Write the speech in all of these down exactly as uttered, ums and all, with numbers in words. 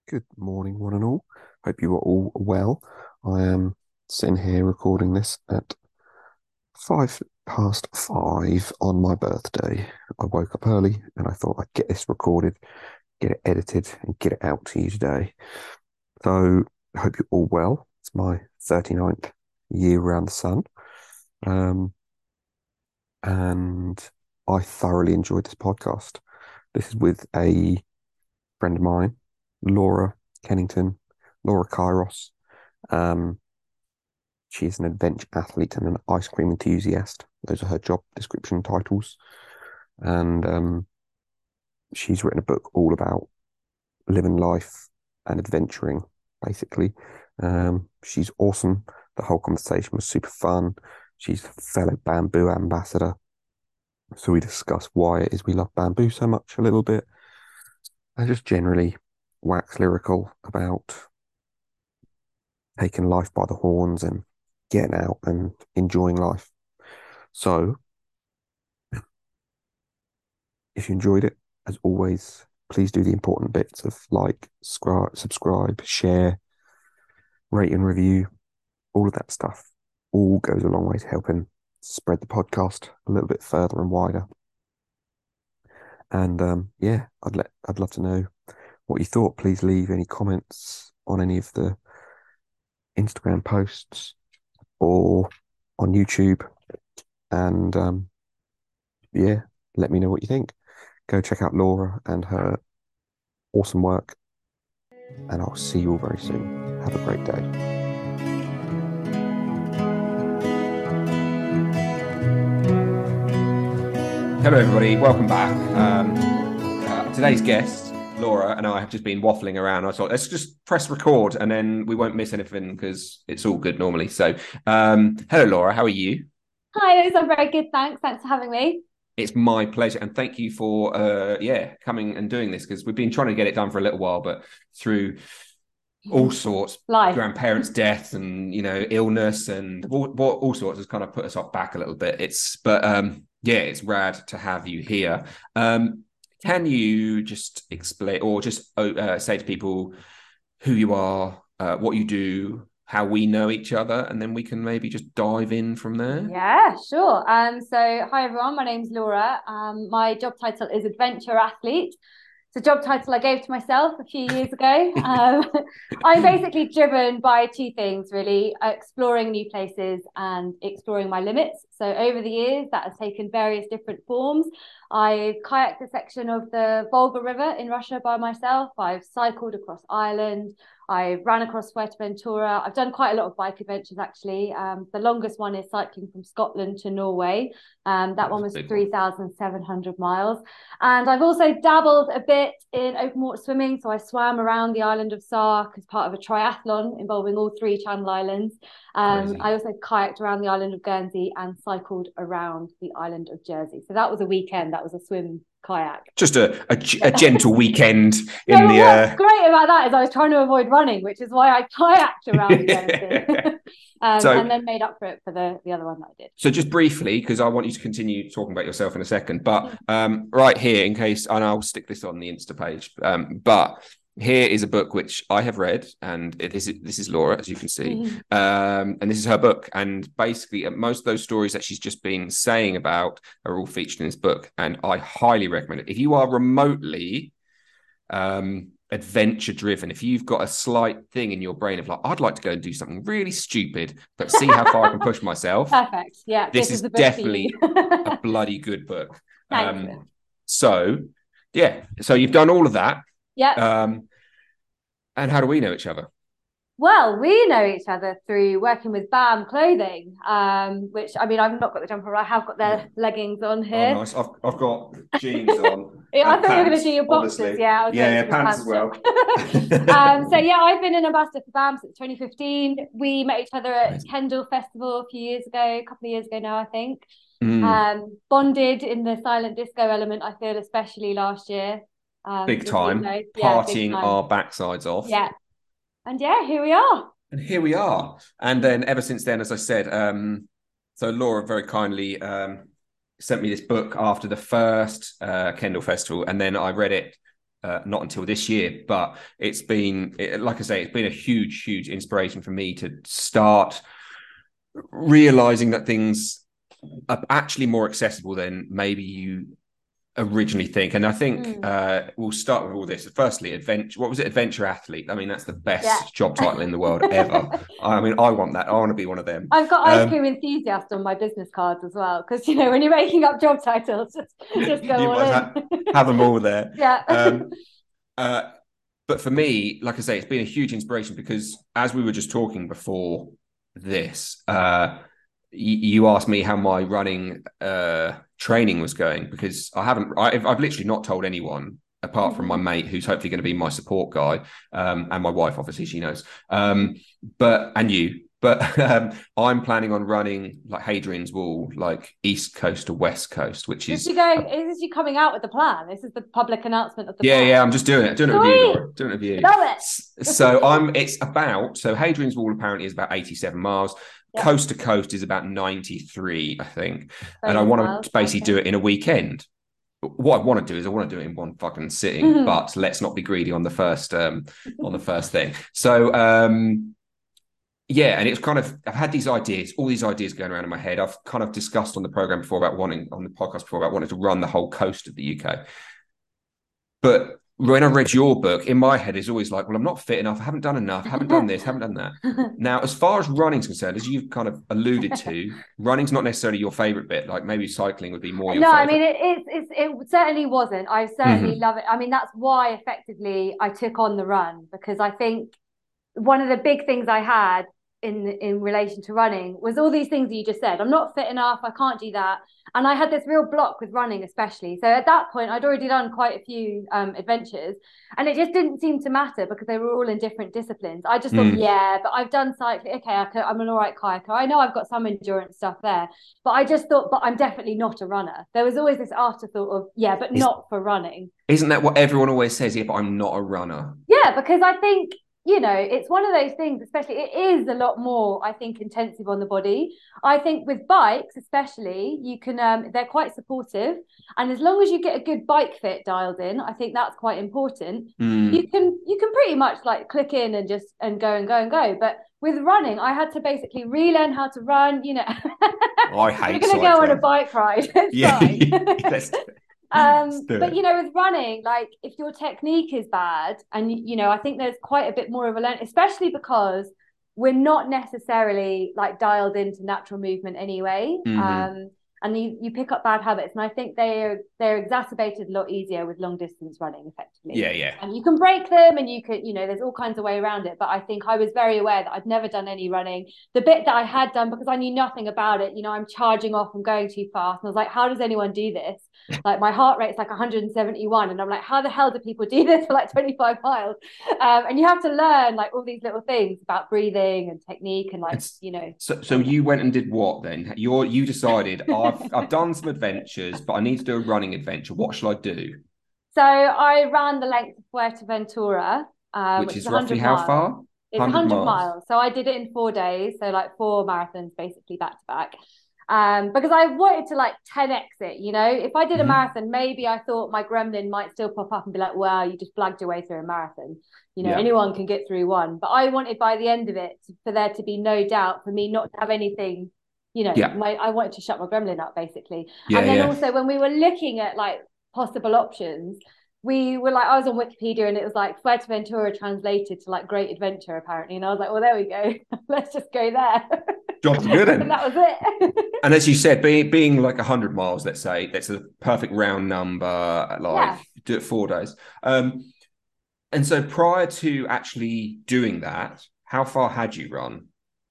Good morning, one and all. Hope you are all well. I am sitting here recording this at five past five on my birthday. I woke up early and I thought I'd get this recorded, get it edited, and get it out to you today. So I hope you're all well. It's my thirty-ninth year around the sun. Um, and I thoroughly enjoyed this podcast. This is with a friend of mine, Laura Kennington, Laura Kairos. Um, she is an adventure athlete and an ice cream enthusiast. Those are her job description titles. And um, she's written a book all about living life and adventuring, basically. Um, she's awesome. The whole conversation was super fun. She's a fellow bamboo ambassador. So we discuss why it is we love bamboo so much a little bit, and just generally wax lyrical about taking life by the horns and getting out and enjoying life. So, if you enjoyed it, as always, please do the important bits of like, subscribe, subscribe, share, rate and review, all of that stuff. All goes a long way to helping spread the podcast a little bit further and wider. And um, yeah, I'd let I'd love to know what you thought. Please leave any comments on any of the Instagram posts or on YouTube. And um, yeah, let me know what you think. Go check out Laura and her awesome work. And I'll see you all very soon. Have a great day. Hello, everybody. Welcome back. Um, uh, today's guest, Laura, and I have just been waffling around. I thought, let's just press record and then we won't miss anything because it's all good normally. So, um, hello, Laura. How are you? Hi, Liz. I'm very good. Thanks. Thanks for having me. It's my pleasure. And thank you for, uh, yeah, coming and doing this because we've been trying to get it done for a little while, but through all sorts, Live. grandparents' death and, you know, illness and all, all sorts has kind of put us off back a little bit. It's, but, um, yeah, it's rad to have you here. Um, can you just explain or just uh, say to people who you are, uh, what you do, how we know each other, and then we can maybe just dive in from there? Yeah, sure. Um, so hi everyone, my name's Laura. Um, my job title is adventure athlete. It's a job title I gave to myself a few years ago. Um, I'm basically driven by two things, really, exploring new places and exploring my limits. So over the years, that has taken various different forms. I've kayaked a section of the Volga River in Russia by myself. I've cycled across Ireland. I ran across Fuerteventura. I've done quite a lot of bike adventures, actually. Um, the longest one is cycling from Scotland to Norway. Um, that one was three thousand seven hundred miles. And I've also dabbled a bit in open water swimming. So I swam around the island of Sark as part of a triathlon involving all three Channel Islands. Um, I also kayaked around the island of Guernsey and cycled around the island of Jersey. So that was a weekend. That was a swim kayak. Just a, a, a gentle weekend in no, the. What's uh... great about that is I was trying to avoid running, which is why I kayaked around Guernsey. um, so, and then made up for it for the, the other one that I did. So just briefly, because I want you to continue talking about yourself in a second, but um, right here, in case, and I'll stick this on the Insta page, um, but here is a book which I have read, and it is this is Laura, as you can see, mm-hmm. um, and this is her book. And basically, most of those stories that she's just been saying about are all featured in this book, and I highly recommend it. If you are remotely um, adventure driven, if you've got a slight thing in your brain of like, I'd like to go and do something really stupid, but see how far I can push myself. Perfect. Yeah, this, this is, is definitely a bloody good book. Thanks. Um, so, yeah, so you've done all of that. Yeah. Um, and how do we know each other? Well, we know each other through working with B A M Clothing, um, which, I mean, I've not got the jumper, I have got their leggings on here. Oh, nice. I've, I've got jeans on. yeah, I thought pants, you were going to do your boxes. Obviously. Yeah, I was yeah, yeah pants, pants as well. um, so, yeah, I've been an ambassador for B A M since twenty fifteen. We met each other at Amazing. Kendal Festival a few years ago, a couple of years ago now, I think. Mm. Um, bonded in the silent disco element, I feel, especially last year. Um, big time, yeah, partying big time. Our backsides off. Yeah. And yeah, here we are. And here we are. And then ever since then, as I said, um, so Laura very kindly um, sent me this book after the first uh, Kendal Festival. And then I read it uh, not until this year, but it's been, it, like I say, it's been a huge, huge inspiration for me to start realizing that things are actually more accessible than maybe you originally think. And I think mm. uh, we'll start with all this. Firstly, adventure. What was it? Adventure athlete. I mean, that's the best yeah. job title in the world ever. I mean, I want that. I want to be one of them. I've got ice um, cream enthusiast on my business cards as well, because you know when you're making up job titles, just, just go you all must in. Have, have them all there. Yeah. Um, uh, but for me, like I say, it's been a huge inspiration because as we were just talking before this, uh, you asked me how my running uh, training was going, because I haven't, I've, I've literally not told anyone apart mm-hmm. from my mate, who's hopefully going to be my support guy, um, and my wife, obviously, she knows. Um, but, and you, but um, I'm planning on running like Hadrian's Wall, like East Coast to West Coast, which is. Is you going, is this you coming out with the plan? This is the public announcement of the yeah, plan. Yeah, I'm just doing it. Doing it with you, Laura. Doing it with you. Love it. So I'm, it's about, so Hadrian's Wall apparently is about eighty-seven miles. Yep. Coast to coast is about ninety-three, I think. Very and I want to basically okay. do it in a weekend. What I want to do is I want to do it in one fucking sitting, mm-hmm. but let's not be greedy on the first um on the first thing. So um yeah, and it's kind of, I've had these ideas, all these ideas going around in my head. I've kind of discussed on the program before about wanting, on the podcast before about wanting to run the whole coast of the U K. But when I read your book, in my head, it's always like, well, I'm not fit enough. I haven't done enough. I haven't done this, haven't done that. Now, as far as running's concerned, as you've kind of alluded to, running's not necessarily your favorite bit. Like maybe cycling would be more your no, favorite. I mean, it, it, it, it certainly wasn't. I certainly mm-hmm. love it. I mean, that's why effectively I took on the run, because I think one of the big things I had in in relation to running was all these things that you just said. I'm not fit enough. I can't do that. And I had this real block with running, especially. So at that point, I'd already done quite a few um, adventures, and it just didn't seem to matter because they were all in different disciplines. I just thought, mm. yeah, but I've done cycling. Okay, I could, I'm an all right kayaker. I know I've got some endurance stuff there, but I just thought, but I'm definitely not a runner. There was always this afterthought of, yeah, but Is, not for running. Isn't that what everyone always says? Yeah, but I'm not a runner. Yeah, because I think, you know, it's one of those things, especially, it is a lot more, I think, intensive on the body. I think with bikes, especially, you can, um, they're quite supportive. And as long as you get a good bike fit dialed in, I think that's quite important. Mm. You can, you can pretty much like click in and just, and go and go and go. But with running, I had to basically relearn how to run, you know. Oh, I hate We're going to go on a bike ride. It's yeah. fine. Um, but you know, with running, like if your technique is bad, and you know, I think there's quite a bit more of a learn, especially because we're not necessarily like dialed into natural movement anyway. Mm-hmm. Um, and you, you pick up bad habits, and I think they're they're exacerbated a lot easier with long distance running, effectively. Yeah, yeah. And you can break them, and you can, you know, there's all kinds of way around it. But I think I was very aware that I'd never done any running. The bit that I had done, because I knew nothing about it, you know, I'm charging off and going too fast, and I was like, how does anyone do this? Like my heart rate's like one hundred seventy-one, and I'm like, how the hell do people do this for like twenty-five miles? Um, and you have to learn like all these little things about breathing and technique, and like, it's, you know. So, so you went and did what then? You're you decided I've I've done some adventures, but I need to do a running adventure. What shall I do? So I ran the length of Fuerteventura, um, which, which is roughly how miles. far? It's one hundred miles. miles. So I did it in four days, so like four marathons basically back to back. Um, because I wanted to like ten X it, you know. If I did a mm-hmm. marathon, maybe I thought my gremlin might still pop up and be like, well, you just blagged your way through a marathon. You know, yeah. anyone can get through one. But I wanted by the end of it for there to be no doubt, for me not to have anything, you know, yeah. my, I wanted to shut my gremlin up basically. Yeah, and then yeah. also when we were looking at like possible options, we were like, I was on Wikipedia and it was like Fuerteventura translated to like Great Adventure apparently. And I was like, well, there we go. Let's just go there. Job's good. And that was it. And as you said, being, being like one hundred miles, let's say, that's a perfect round number, like yeah. do it four days. Um, and so prior to actually doing that, how far had you run?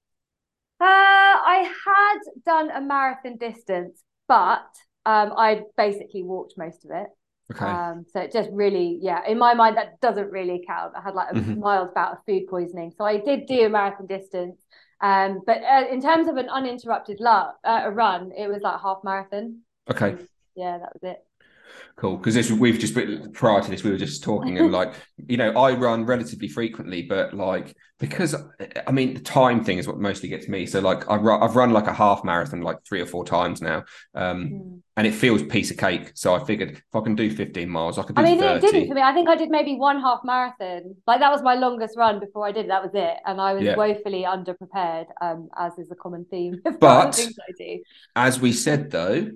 Uh, I had done a marathon distance, but um, I basically walked most of it. Okay. Um, so it just really, yeah, in my mind, that doesn't really count. I had like a mm-hmm. mild bout of food poisoning. So I did do a marathon distance. Um, but uh, in terms of an uninterrupted la- uh, a run, it was like half marathon. Okay. Yeah, that was it. Cool, because this we've just prior to this we were just talking and like you know I run relatively frequently, but like because I mean the time thing is what mostly gets me. So like I've run, I've run like a half marathon like three or four times now, um, mm. and it feels piece of cake. So I figured if I can do fifteen miles, I could do I mean, thirty. It didn't for me. I think I did maybe one half marathon. Like that was my longest run before I did. That was it, and I was yeah. woefully underprepared, um, as is a common theme. But things I do. As we said though,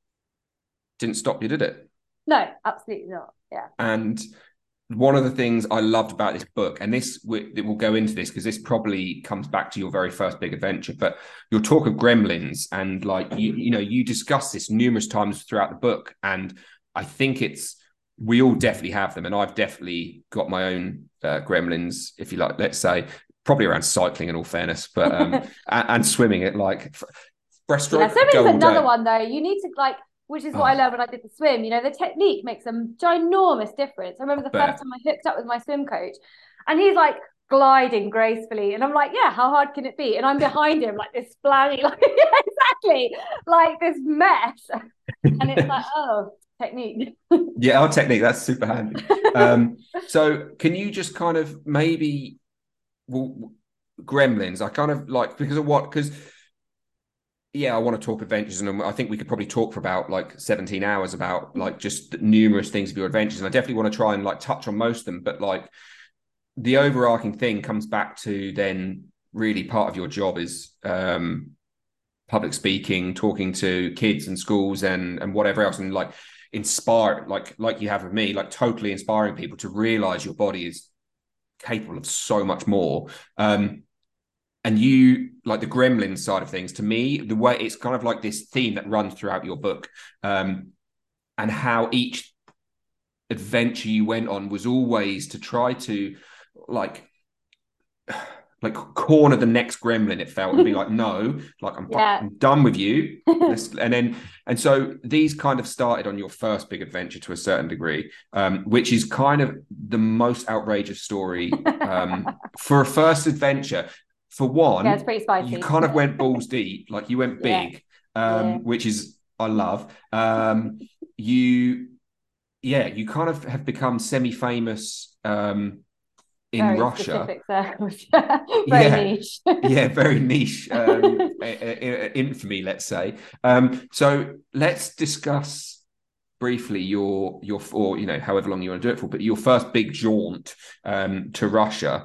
didn't stop you, did it? No, absolutely not. Yeah. And one of the things I loved about this book, and this it will go into this because this probably comes back to your very first big adventure, but your talk of gremlins and like you, you know, you discuss this numerous times throughout the book, and I think it's we all definitely have them, and I've definitely got my own uh, gremlins, if you like. Let's say probably around cycling, in all fairness, but um, and, and swimming at like breaststroke. Yeah, swimming's another one though. You need to like. Which is what oh. I learned when I did the swim. You know, the technique makes a ginormous difference. I remember the first time I hooked up with my swim coach and he's like gliding gracefully. And I'm like, yeah, how hard can it be? And I'm behind him like this splashy, like, yeah, exactly, like this mess. And it's like, oh, technique. Yeah, our technique, that's super handy. Um, so can you just kind of maybe, well, gremlins, I kind of like, because of what, because yeah, I want to talk adventures, and I think we could probably talk for about like seventeen hours about like just numerous things of your adventures. And I definitely want to try and like touch on most of them. But like the overarching thing comes back to then really part of your job is um, public speaking, talking to kids and schools and and whatever else, and like inspire, like like you have with me, like totally inspiring people to realize your body is capable of so much more. Um, And you, like the gremlin side of things, to me, the way it's kind of like this theme that runs throughout your book, um, and how each adventure you went on was always to try to like, like corner the next gremlin, it felt, and be like, no, like I'm, yeah. I'm done with you. and then, and so these kind of started on your first big adventure to a certain degree, um, which is kind of the most outrageous story um, for a first adventure. For one, yeah, it's pretty spicy. You kind of went balls deep, like you went big, yeah. Um, yeah. which is I love. Um, you, yeah, you kind of have become semi-famous um, in very Russia. Specific circles. very yeah. niche. yeah, very niche. Um, infamy, let's say. Um, so let's discuss briefly your your or you know however long you want to do it for, but your first big jaunt um, to Russia.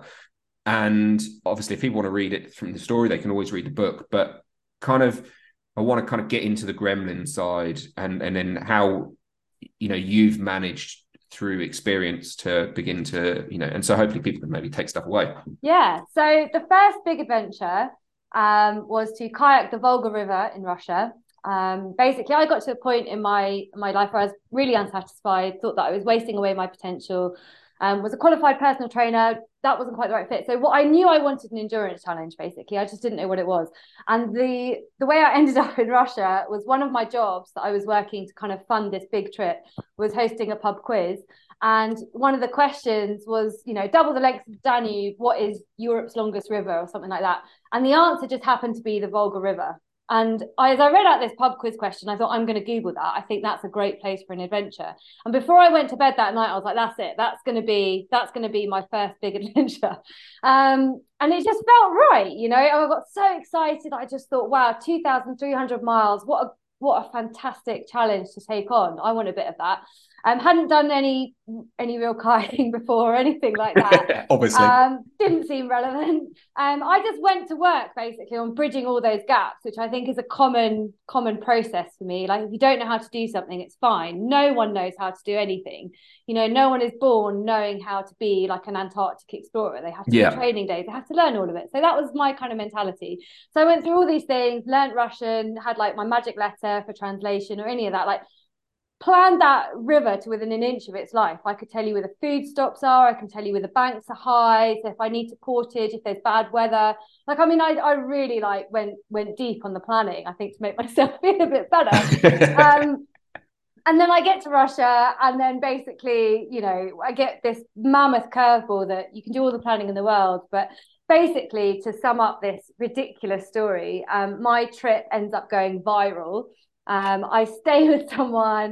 And obviously, if people want to read it from the story, they can always read the book. But kind of, I want to kind of get into the gremlin side and, and then how, you know, you've managed through experience to begin to, you know, and so hopefully people can maybe take stuff away. Yeah. So the first big adventure um, was to kayak the Volga River in Russia. Um, basically, I got to a point in my my life where I was really unsatisfied, thought that I was wasting away my potential. Um, was a qualified personal trainer. That wasn't quite the right fit. So what I knew I wanted an endurance challenge, basically. I just didn't know what it was. And the the way I ended up in Russia was one of my jobs that I was working to kind of fund this big trip was hosting a pub quiz. And one of the questions was, you know, double the length of the Danube, what is Europe's longest river or something like that? And the answer just happened to be the Volga River. And I, as I read out this pub quiz question, I thought, I'm going to Google that. I think that's a great place for an adventure. And before I went to bed that night, I was like, that's it. That's going to be, that's going to be my first big adventure. Um, and it just felt right. You know, I got so excited. I just thought, wow, two thousand three hundred miles. What a, what a fantastic challenge to take on. I want a bit of that. Um, hadn't done any any real kayaking before or anything like that. Obviously. Um, didn't seem relevant. Um, I just went to work basically on bridging all those gaps, which I think is a common common process for me. Like if you don't know how to do something, it's fine. No one knows how to do anything. You know, no one is born knowing how to be like an Antarctic explorer. They have to yeah. do training days. They have to learn all of it. So that was my kind of mentality. So I went through all these things, learned Russian, had like my magic letter for translation or any of that. Like planned that river to within an inch of its life. I could tell you where the food stops are. I can tell you where the banks are high. So if I need to portage, if there's bad weather, like, I mean, I, I really like went, went deep on the planning, I think, to make myself feel a bit better. um, and then I get to Russia and then basically, you know, I get this mammoth curveball that you can do all the planning in the world, but basically to sum up this ridiculous story, um, my trip ends up going viral. Um, I stay with someone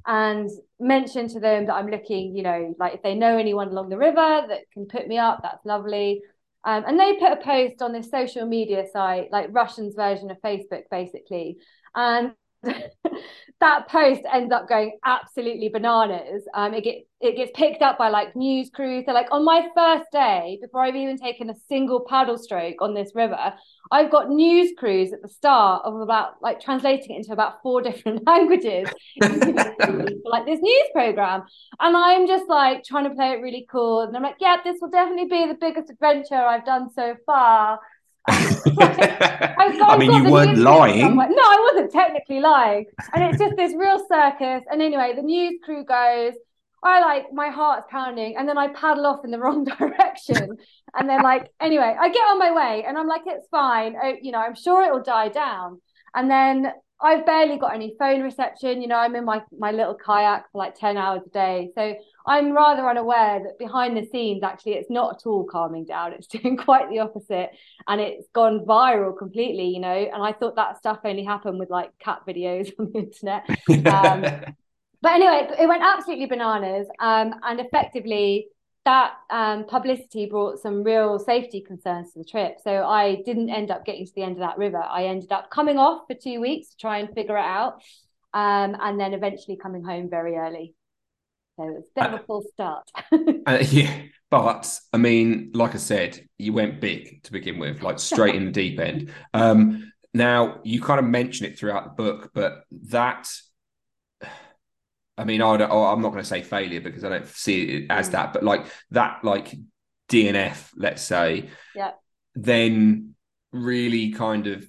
and mention to them that I'm looking, you know, like if they know anyone along the river that can put me up, that's lovely. Um, and they put a post on this social media site, like Russians' version of Facebook, basically. And that post ends up going absolutely bananas. Um, it gets it gets picked up by like news crews. So like on my first day, before I've even taken a single paddle stroke on this river, I've got news crews at the start of about like translating it into about four different languages, like this news program. And I'm just like trying to play it really cool. And I'm like, yeah, this will definitely be the biggest adventure I've done so far. I mean, you weren't lying. No, I wasn't technically lying. And it's just this real circus. And anyway, the news crew goes, I like, my heart's pounding. And then I paddle off in the wrong direction. And then like, anyway, I get on my way and I'm like, it's fine. I, you know, I'm sure it will die down. And then I've barely got any phone reception. You know, I'm in my, my little kayak for like ten hours a day. So I'm rather unaware that behind the scenes, actually, it's not at all calming down. It's doing quite the opposite. And it's gone viral completely, you know. And I thought that stuff only happened with like cat videos on the internet. Um, but anyway, it went absolutely bananas. Um, and effectively, that um, publicity brought some real safety concerns to the trip. So I didn't end up getting to the end of that river. I ended up coming off for two weeks to try and figure it out. Um, and then eventually coming home very early. So it's a bit of a false start. uh, yeah, but I mean, like I said, you went big to begin with, like straight in the deep end. Um, now you kind of mention it throughout the book, but that, I mean, I don't, I'm not going to say failure because I don't see it as mm. that, but like that, like D N F, let's say, yeah, then really kind of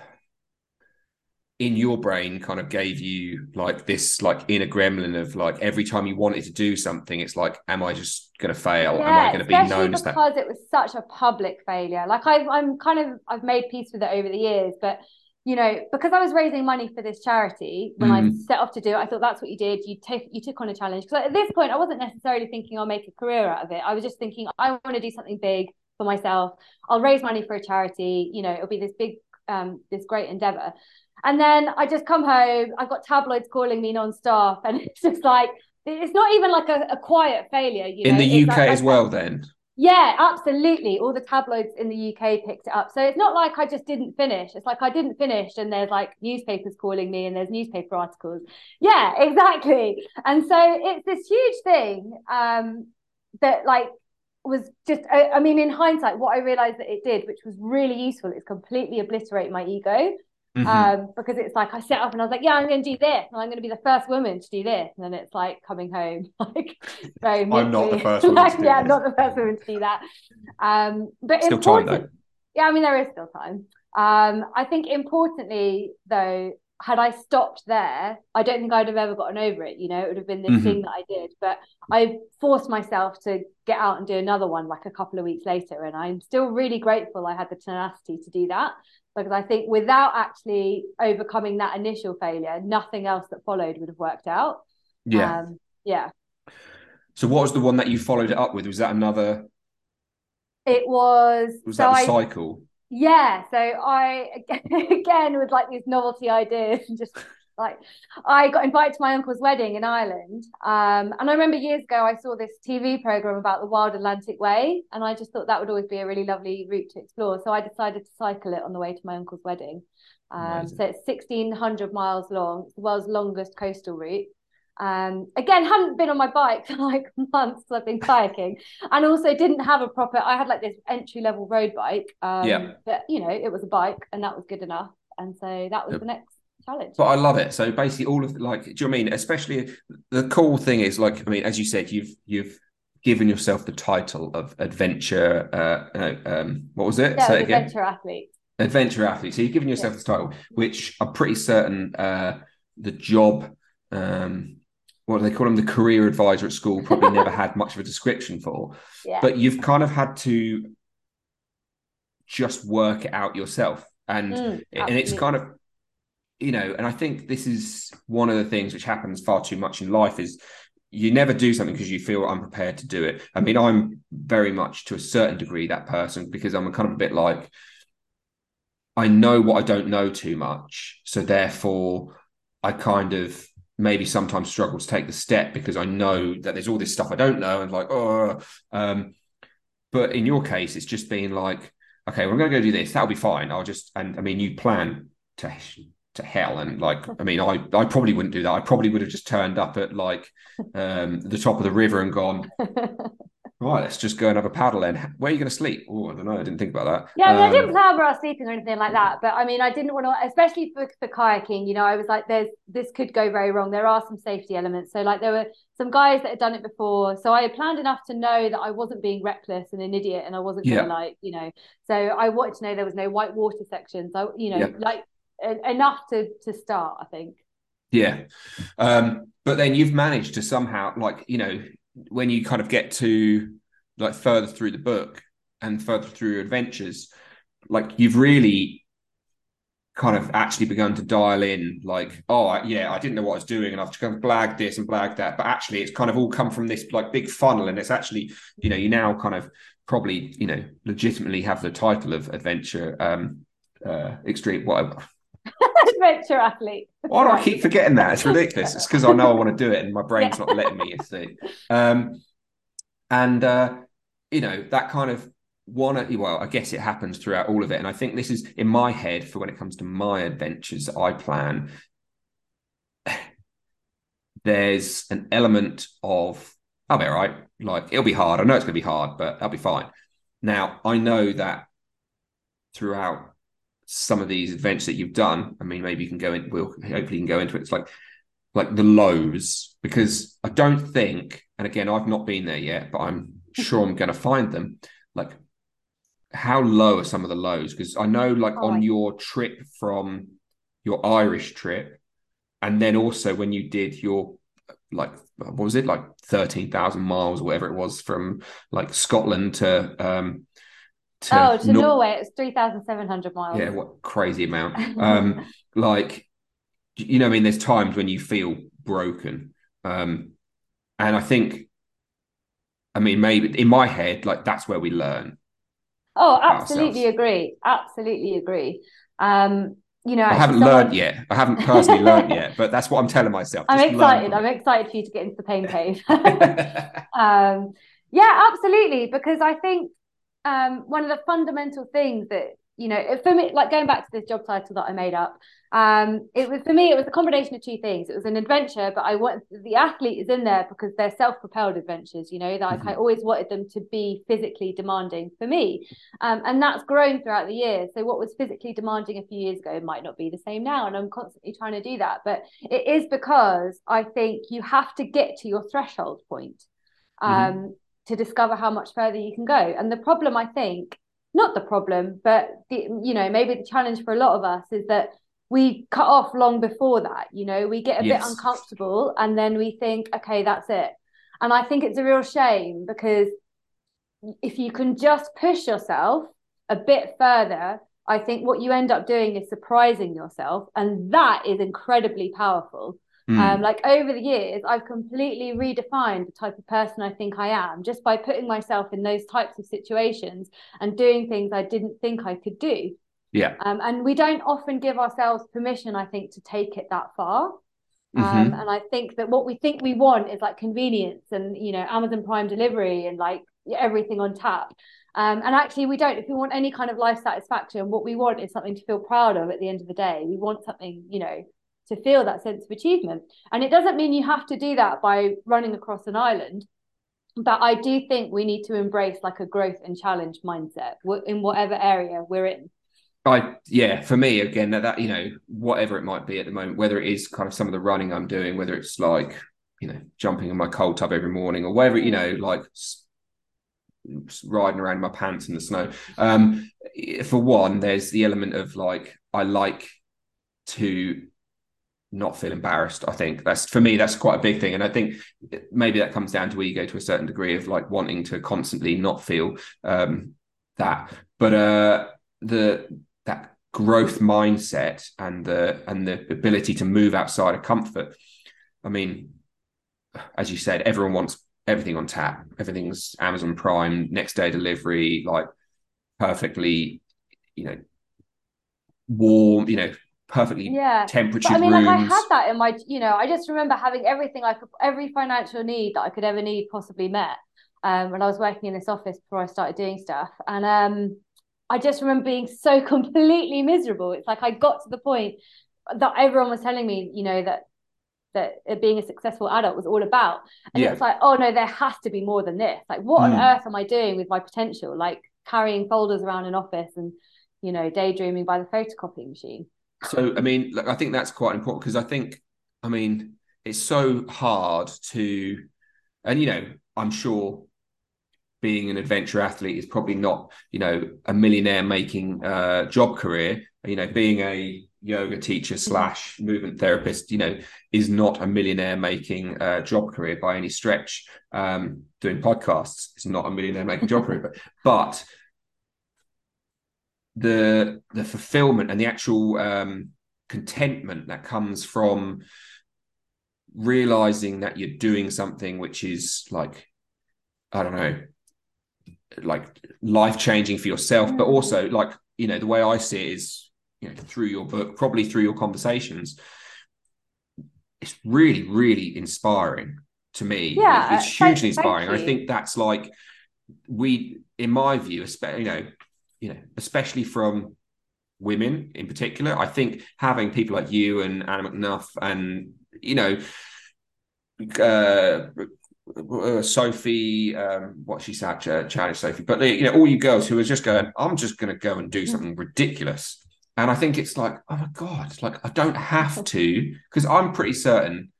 in your brain kind of gave you like this like inner gremlin of like every time you wanted to do something, it's like, am I just going to fail? Yeah, am I going to be known as that? Because it was such a public failure. Like I've, I'm kind of, I've made peace with it over the years, but you know, because I was raising money for this charity when mm. I set off to do it, I thought that's what you did. You take, you took on a challenge. Because at this point, I wasn't necessarily thinking I'll make a career out of it. I was just thinking I want to do something big for myself. I'll raise money for a charity. You know, it'll be this big, um, this great endeavor. And then I just come home, I've got tabloids calling me non-stop. And it's just like, it's not even like a, a quiet failure. You know? In the it's U K like, as well then? Yeah, absolutely. All the tabloids in the U K picked it up. So it's not like I just didn't finish. It's like I didn't finish and there's like newspapers calling me and there's newspaper articles. Yeah, exactly. And so it's this huge thing um, that like was just, I, I mean, in hindsight, what I realized that it did, which was really useful, is completely obliterate my ego. Mm-hmm. Um, because it's like I set up and I was like, yeah, I'm going to do this, and I'm going to be the first woman to do this, and then it's like coming home, like very I'm not the first woman like, to do yeah, this. not the first woman to do that. Um, but still time though. Yeah, I mean there is still time. Um, I think importantly though, had I stopped there, I don't think I'd have ever gotten over it. You know, it would have been this mm-hmm. thing that I did, but I forced myself to get out and do another one like a couple of weeks later, and I'm still really grateful I had the tenacity to do that. Because I think without actually overcoming that initial failure, nothing else that followed would have worked out. Yeah. Um, yeah. So what was the one that you followed it up with? Was that another? It was. Was so that the I, cycle? Yeah. So I, again, with like these novelty ideas, just like I got invited to my uncle's wedding in Ireland. Um, and I remember years ago, I saw this T V program about the Wild Atlantic Way. And I just thought that would always be a really lovely route to explore. So I decided to cycle it on the way to my uncle's wedding. Um, so it's sixteen hundred miles long. It's the world's longest coastal route. Um, again, hadn't been on my bike for like months because I've been kayaking, and also didn't have a proper, I had like this entry level road bike. Um, yeah. But, you know, it was a bike and that was good enough. And so that was yep. the next challenge. But I love it. So basically all of like, do you know what I mean? Especially the cool thing is like, I mean, as you said, you've, you've given yourself the title of adventure, uh, no, um, what was it? Yeah, Say it again. Adventure athlete. Adventure athlete. So you've given yourself yeah. this title, which I'm pretty certain uh, the job, um, what do they call them? The career advisor at school probably never had much of a description for, yeah. but you've kind of had to just work it out yourself. And, mm, and it's kind of, you know, and I think this is one of the things which happens far too much in life is you never do something because you feel unprepared to do it. I mean, I'm very much to a certain degree that person because I'm kind of a bit like, I know what I don't know too much. So therefore I kind of maybe sometimes struggle to take the step because I know that there's all this stuff I don't know and like, oh, um, but in your case, it's just being like, okay, we're going to go do this. That'll be fine. I'll just, and I mean, you plan to to hell. And like, I mean, I, I probably wouldn't do that. I probably would have just turned up at like um, the top of the river and gone, right, let's just go and have a paddle then. Where are you going to sleep? Oh, I don't know. I didn't think about that. Yeah, I mean, um, I didn't plan where I was sleeping or anything like that. But I mean, I didn't want to, especially for, for kayaking, you know, I was like, there's, this could go very wrong. There are some safety elements. So like there were some guys that had done it before. So I had planned enough to know that I wasn't being reckless and an idiot and I wasn't yeah. going to like, you know, so I wanted to know there was no white water sections. So, you know, yeah. like enough to to start, I think. Yeah. Um, but then you've managed to somehow, like, you know, when you kind of get to like further through the book and further through your adventures, like you've really kind of actually begun to dial in like, oh yeah, I didn't know what I was doing and I've kind of blagged this and blagged that, but actually it's kind of all come from this like big funnel, and it's actually, you know, you now kind of probably, you know, legitimately have the title of adventure um uh extreme whatever adventure athlete. Why do I keep forgetting that? It's ridiculous. It's because I know I want to do it and my brain's yeah. not letting me, you see. Um, and, uh, you know, that kind of one, well, I guess it happens throughout all of it. And I think this is in my head for when it comes to my adventures that I plan. There's an element of, I'll be all right. Like, it'll be hard. I know it's going to be hard, but I'll be fine. Now, I know that throughout some of these adventures that you've done, I mean, maybe you can go in, we'll hopefully you can go into it. It's like, like the lows, because I don't think, and again, I've not been there yet, but I'm sure I'm going to find them. Like, how low are some of the lows? Because I know, like, oh, on your trip from your Irish trip, and then also when you did your, like, what was it, like thirteen thousand miles or whatever it was from like Scotland to, um, To oh, to Nor- Norway, it's three thousand seven hundred miles. Yeah, what crazy amount. Um, like, you know, I mean, there's times when you feel broken. Um, and I think, I mean, maybe in my head, like, that's where we learn. Oh, absolutely agree. Absolutely agree. Um, you know, I haven't someone... learned yet. I haven't personally learned yet, but that's what I'm telling myself. I'm Just excited. I'm excited for you to get into the pain cave. um, yeah, absolutely. Because I think, Um, one of the fundamental things that, you know, for me, like going back to this job title that I made up, um, it was for me, it was a combination of two things. It was an adventure, but I want the athlete is in there because they're self-propelled adventures, you know, like mm-hmm. I always wanted them to be physically demanding for me. Um, and that's grown throughout the years. So what was physically demanding a few years ago might not be the same now. And I'm constantly trying to do that. But it is because I think you have to get to your threshold point. Um, mm-hmm. to discover how much further you can go. And the problem, I think, not the problem, but the, you know, maybe the challenge for a lot of us is that we cut off long before that. You know, we get a yes. bit uncomfortable and then we think, okay, that's it. And I think it's a real shame, because if you can just push yourself a bit further, I think what you end up doing is surprising yourself, and that is incredibly powerful. Um, like over the years, I've completely redefined the type of person I think I am just by putting myself in those types of situations and doing things I didn't think I could do. Yeah. Um, and we don't often give ourselves permission, I think, to take it that far. Mm-hmm. Um, and I think that what we think we want is like convenience and, you know, Amazon Prime delivery and like everything on tap. Um, and actually, we don't. If we want any kind of life satisfaction, what we want is something to feel proud of at the end of the day. We want something, you know, to feel that sense of achievement. And it doesn't mean you have to do that by running across an island. But I do think we need to embrace like a growth and challenge mindset in whatever area we're in. I, yeah, for me, again, that, that, you know, whatever it might be at the moment, whether it is kind of some of the running I'm doing, whether it's like, you know, jumping in my cold tub every morning or whatever, you know, like riding around in my pants in the snow. Um, for one, there's the element of like, I like to not feel embarrassed. I think that's, for me, that's quite a big thing. And I think maybe that comes down to ego to a certain degree of like wanting to constantly not feel um, that. But uh, the that growth mindset and the and the ability to move outside of comfort. I mean, as you said, everyone wants everything on tap. Everything's Amazon Prime, next day delivery, like perfectly, you know, warm, you know, perfectly yeah. temperatured but I mean, rooms. like I had that in my, you know, I just remember having everything I could, every financial need that I could ever need possibly met. Um, when I was working in this office before I started doing stuff, and um, I just remember being so completely miserable. It's like I got to the point that everyone was telling me, you know, that that being a successful adult was all about. And Yeah. it's like, oh no, there has to be more than this. Like, what Mm. on earth am I doing with my potential? Like carrying folders around an office and, you know, daydreaming by the photocopying machine. So, I mean, like, I think that's quite important because I think, I mean, it's so hard to, and, you know, I'm sure being an adventure athlete is probably not, you know, a millionaire making uh, job career. You know, being a yoga teacher slash movement therapist, you know, is not a millionaire making uh, job career by any stretch. Um, doing podcasts is not a millionaire making job career, but but the the fulfillment and the actual um, contentment that comes from realizing that you're doing something which is like, I don't know, like life changing for yourself, but also like, you know, the way I see it is, you know, through your book, probably through your conversations, it's really, really inspiring to me. Yeah, it's hugely thank, inspiring. thank I think that's like we, in my view, especially, you know, you know, especially from women in particular, I think having people like you and Anna McNuff and, you know, uh, uh, Sophie, um, what she said, uh, challenge Sophie, but you know, all you girls who are just going, I'm just going to go and do something ridiculous. And I think it's like, oh my God, it's like, I don't have to, because I'm pretty certain,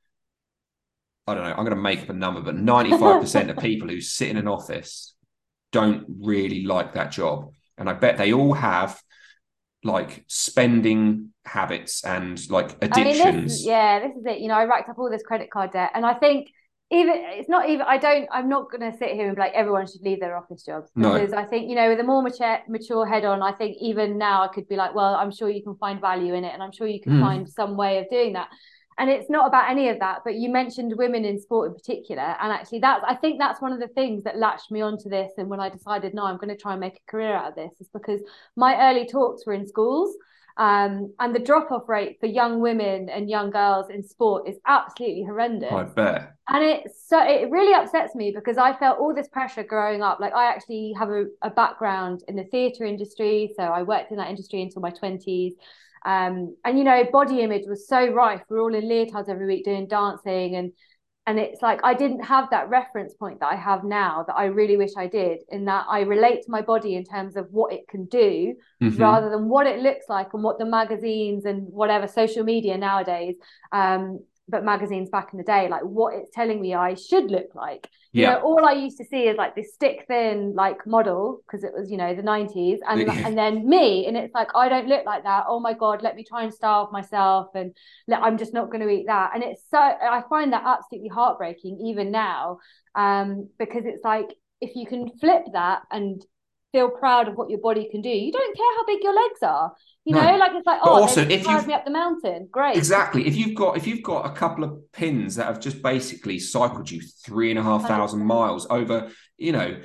I don't know, I'm going to make up a number, but ninety-five percent of people who sit in an office don't really like that job. And I bet they all have like spending habits and like addictions. I mean, this, yeah, this is it. You know, I racked up all this credit card debt, and I think even it's not even. I don't. I'm not going to sit here and be like everyone should leave their office jobs because no. I think, you know, with a more mature, mature head on, I think even now I could be like, well, I'm sure you can find value in it, and I'm sure you could mm. find some way of doing that. And it's not about any of that, but you mentioned women in sport in particular. And actually that's, I think that's one of the things that latched me onto this. And when I decided, no, I'm going to try and make a career out of this, is because my early talks were in schools. Um, and the drop-off rate for young women and young girls in sport is absolutely horrendous. I bet. And it's so it really upsets me because I felt all this pressure growing up. Like I actually have a, a background in the theatre industry. So I worked in that industry until my twenties. Um, and you know, body image was so rife. We're all in leotards every week doing dancing, and and it's like I didn't have that reference point that I have now that I really wish I did, in that I relate to my body in terms of what it can do mm-hmm. rather than what it looks like and what the magazines and whatever social media nowadays, um, but magazines back in the day, like what it's telling me I should look like. You yeah. know, all I used to see is like this stick thin like model because it was, you know, the nineties, and yeah. and then me, and it's like I don't look like that. Oh my God, let me try and starve myself, and let, I'm just not going to eat that. And it's so, I find that absolutely heartbreaking even now, um, because it's like if you can flip that and feel proud of what your body can do, you don't care how big your legs are. You no. know, like it's like, but oh, also, if you me up the mountain, great. Exactly. If you've got if you've got a couple of pins that have just basically cycled you three and a half thousand miles over, you know,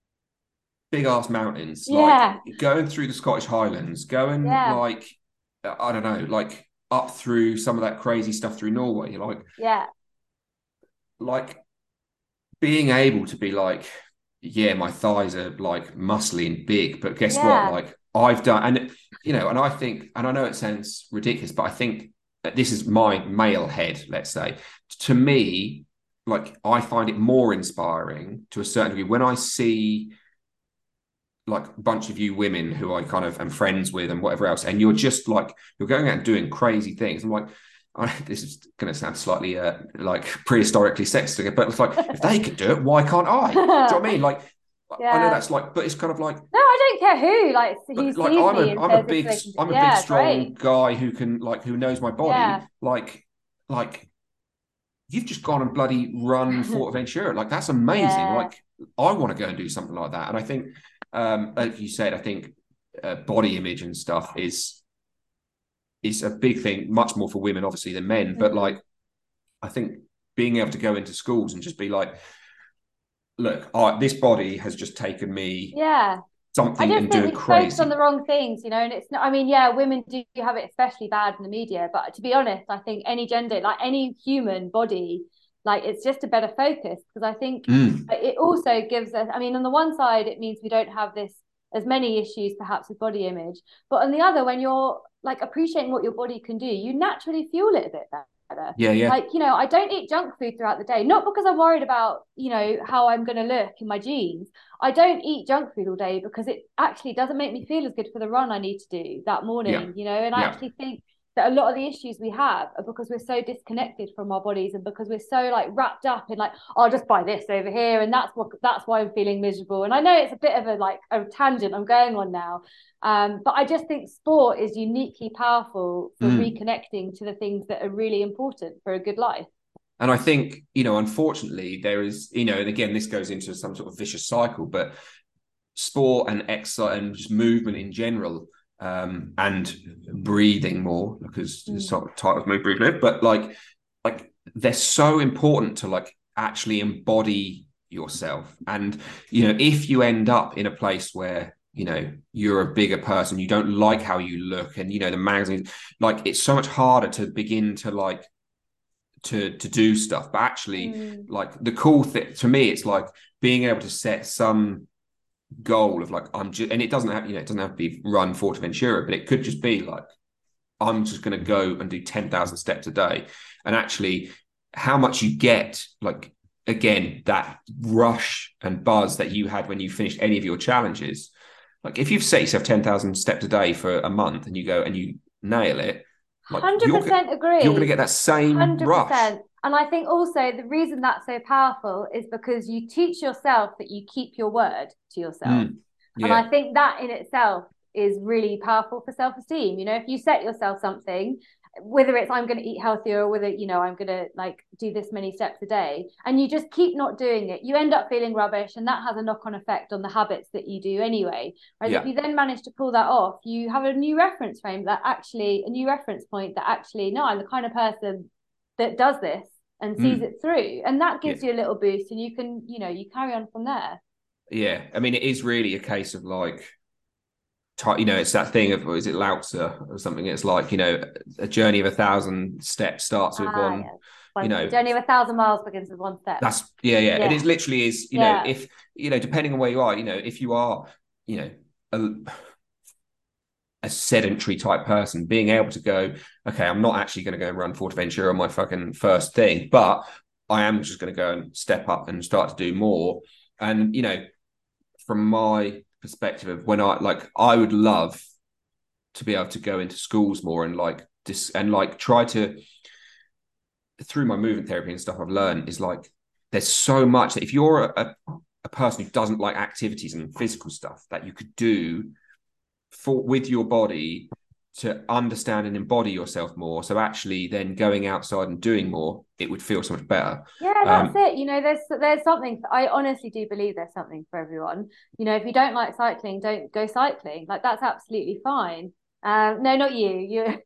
big ass mountains, yeah. like going through the Scottish Highlands, going yeah. like I don't know, like up through some of that crazy stuff through Norway, like yeah, like being able to be like, yeah, my thighs are like muscly and big, but guess yeah. what? Like I've done, and you know, and I think, and I know it sounds ridiculous, but I think that this is my male head, let's say. To me, like I find it more inspiring to a certain degree when I see like a bunch of you women who I kind of am friends with and whatever else, and you're just like, you're going out and doing crazy things. I'm like, I, this is going to sound slightly uh, like prehistorically sexist, but it's like, if they could do it, why can't I? Do you know what I mean? Like, yeah. I know that's like, but it's kind of like, no, I don't care who, like, who sees like I'm me a, I'm a big, I'm a yeah, big, strong great. guy who can, like, who knows my body. Yeah. Like, like, you've just gone and bloody run Fort Ventura. Like, that's amazing. Yeah. Like, I want to go and do something like that. And I think, um, like you said, I think uh, body image and stuff is, is a big thing, much more for women, obviously, than men. Mm-hmm. But like, I think being able to go into schools and just be like, look, I, this body has just taken me yeah. I something just and think doing we focus on crazy. the wrong things, you know, and it's not, I mean, yeah, women do have it especially bad in the media, but to be honest, I think any gender, like any human body, like it's just a better focus because I think Mm, it also gives us, I mean, on the one side, it means we don't have this as many issues perhaps with body image, but on the other, when you're like appreciating what your body can do, you naturally fuel it a bit better. yeah, yeah, Like, you know, I don't eat junk food throughout the day, not because I'm worried about, you know, how I'm going to look in my jeans. I don't eat junk food all day because it actually doesn't make me feel as good for the run I need to do that yeah, morning, you know. And I yeah. actually think that a lot of the issues we have are because we're so disconnected from our bodies and because we're so like wrapped up in like, oh, I'll just buy this over here and that's what that's why I'm feeling miserable. And I know it's a bit of a like a tangent I'm going on now, um, but I just think sport is uniquely powerful for Mm. reconnecting to the things that are really important for a good life. And I think, you know, unfortunately, there is, you know, and again, this goes into some sort of vicious cycle, but sport and exercise and just movement in general, um, and breathing more because the Mm. sort of titles move breathing, but like, like they're so important to like actually embody yourself. And, you know, if you end up in a place where, you know, you're a bigger person, you don't like how you look, and, you know, the magazines, like it's so much harder to begin to like, to to do stuff. But actually, Mm. like the cool thing to me, it's like being able to set some goal of like I'm just, and it doesn't have, you know, it doesn't have to be run Fortaventura, but it could just be like I'm just going to go and do ten thousand steps a day. And actually how much you get, like again, that rush and buzz that you had when you finished any of your challenges. Like if you've set yourself ten thousand steps a day for a month and you go and you nail it, like you're one hundred percent you're going to agree. get that same rush. one hundred percent. And I think also the reason that's so powerful is because you teach yourself that you keep your word to yourself. Mm, And I yeah. think that in itself is really powerful for self-esteem. You know, if you set yourself something, whether it's I'm going to eat healthier or whether, you know, I'm going to like do this many steps a day, and you just keep not doing it, you end up feeling rubbish. And that has a knock-on effect on the habits that you do anyway. Whereas if Yeah. you then manage to pull that off, you have a new reference frame that actually, a new reference point that actually, no, I'm the kind of person that does this and sees Mm, it through. And that yeah. gives you a little boost and you can, you know, you carry on from there. Yeah. I mean, it is really a case of like, you know, it's that thing of, is it Lao Tzu or something? It's like, you know, a journey of a thousand steps starts with Ah, one, yes. you One, a know, journey of a thousand miles begins with one step. that's, yeah, yeah. It Yeah. is literally is, you know, Yeah. if, you know, depending on where you are, you know, if you are, you know, a, a sedentary type person, being able to go, okay, I'm not actually going to go and run Fortaventura on my fucking first thing, but I am just going to go and step up and start to do more. And, you know, from my perspective of when I, like, I would love to be able to go into schools more and like this and like try to, through my movement therapy and stuff I've learned, is like there's so much that if you're a, a person who doesn't like activities and physical stuff that you could do for with your body to understand and embody yourself more, so actually then going outside and doing more, it would feel so much better. Yeah, that's Um, it. You know, there's there's something. I honestly do believe there's something for everyone. You know, if you don't like cycling, don't go cycling. Like that's absolutely fine. Um, no, not you. You.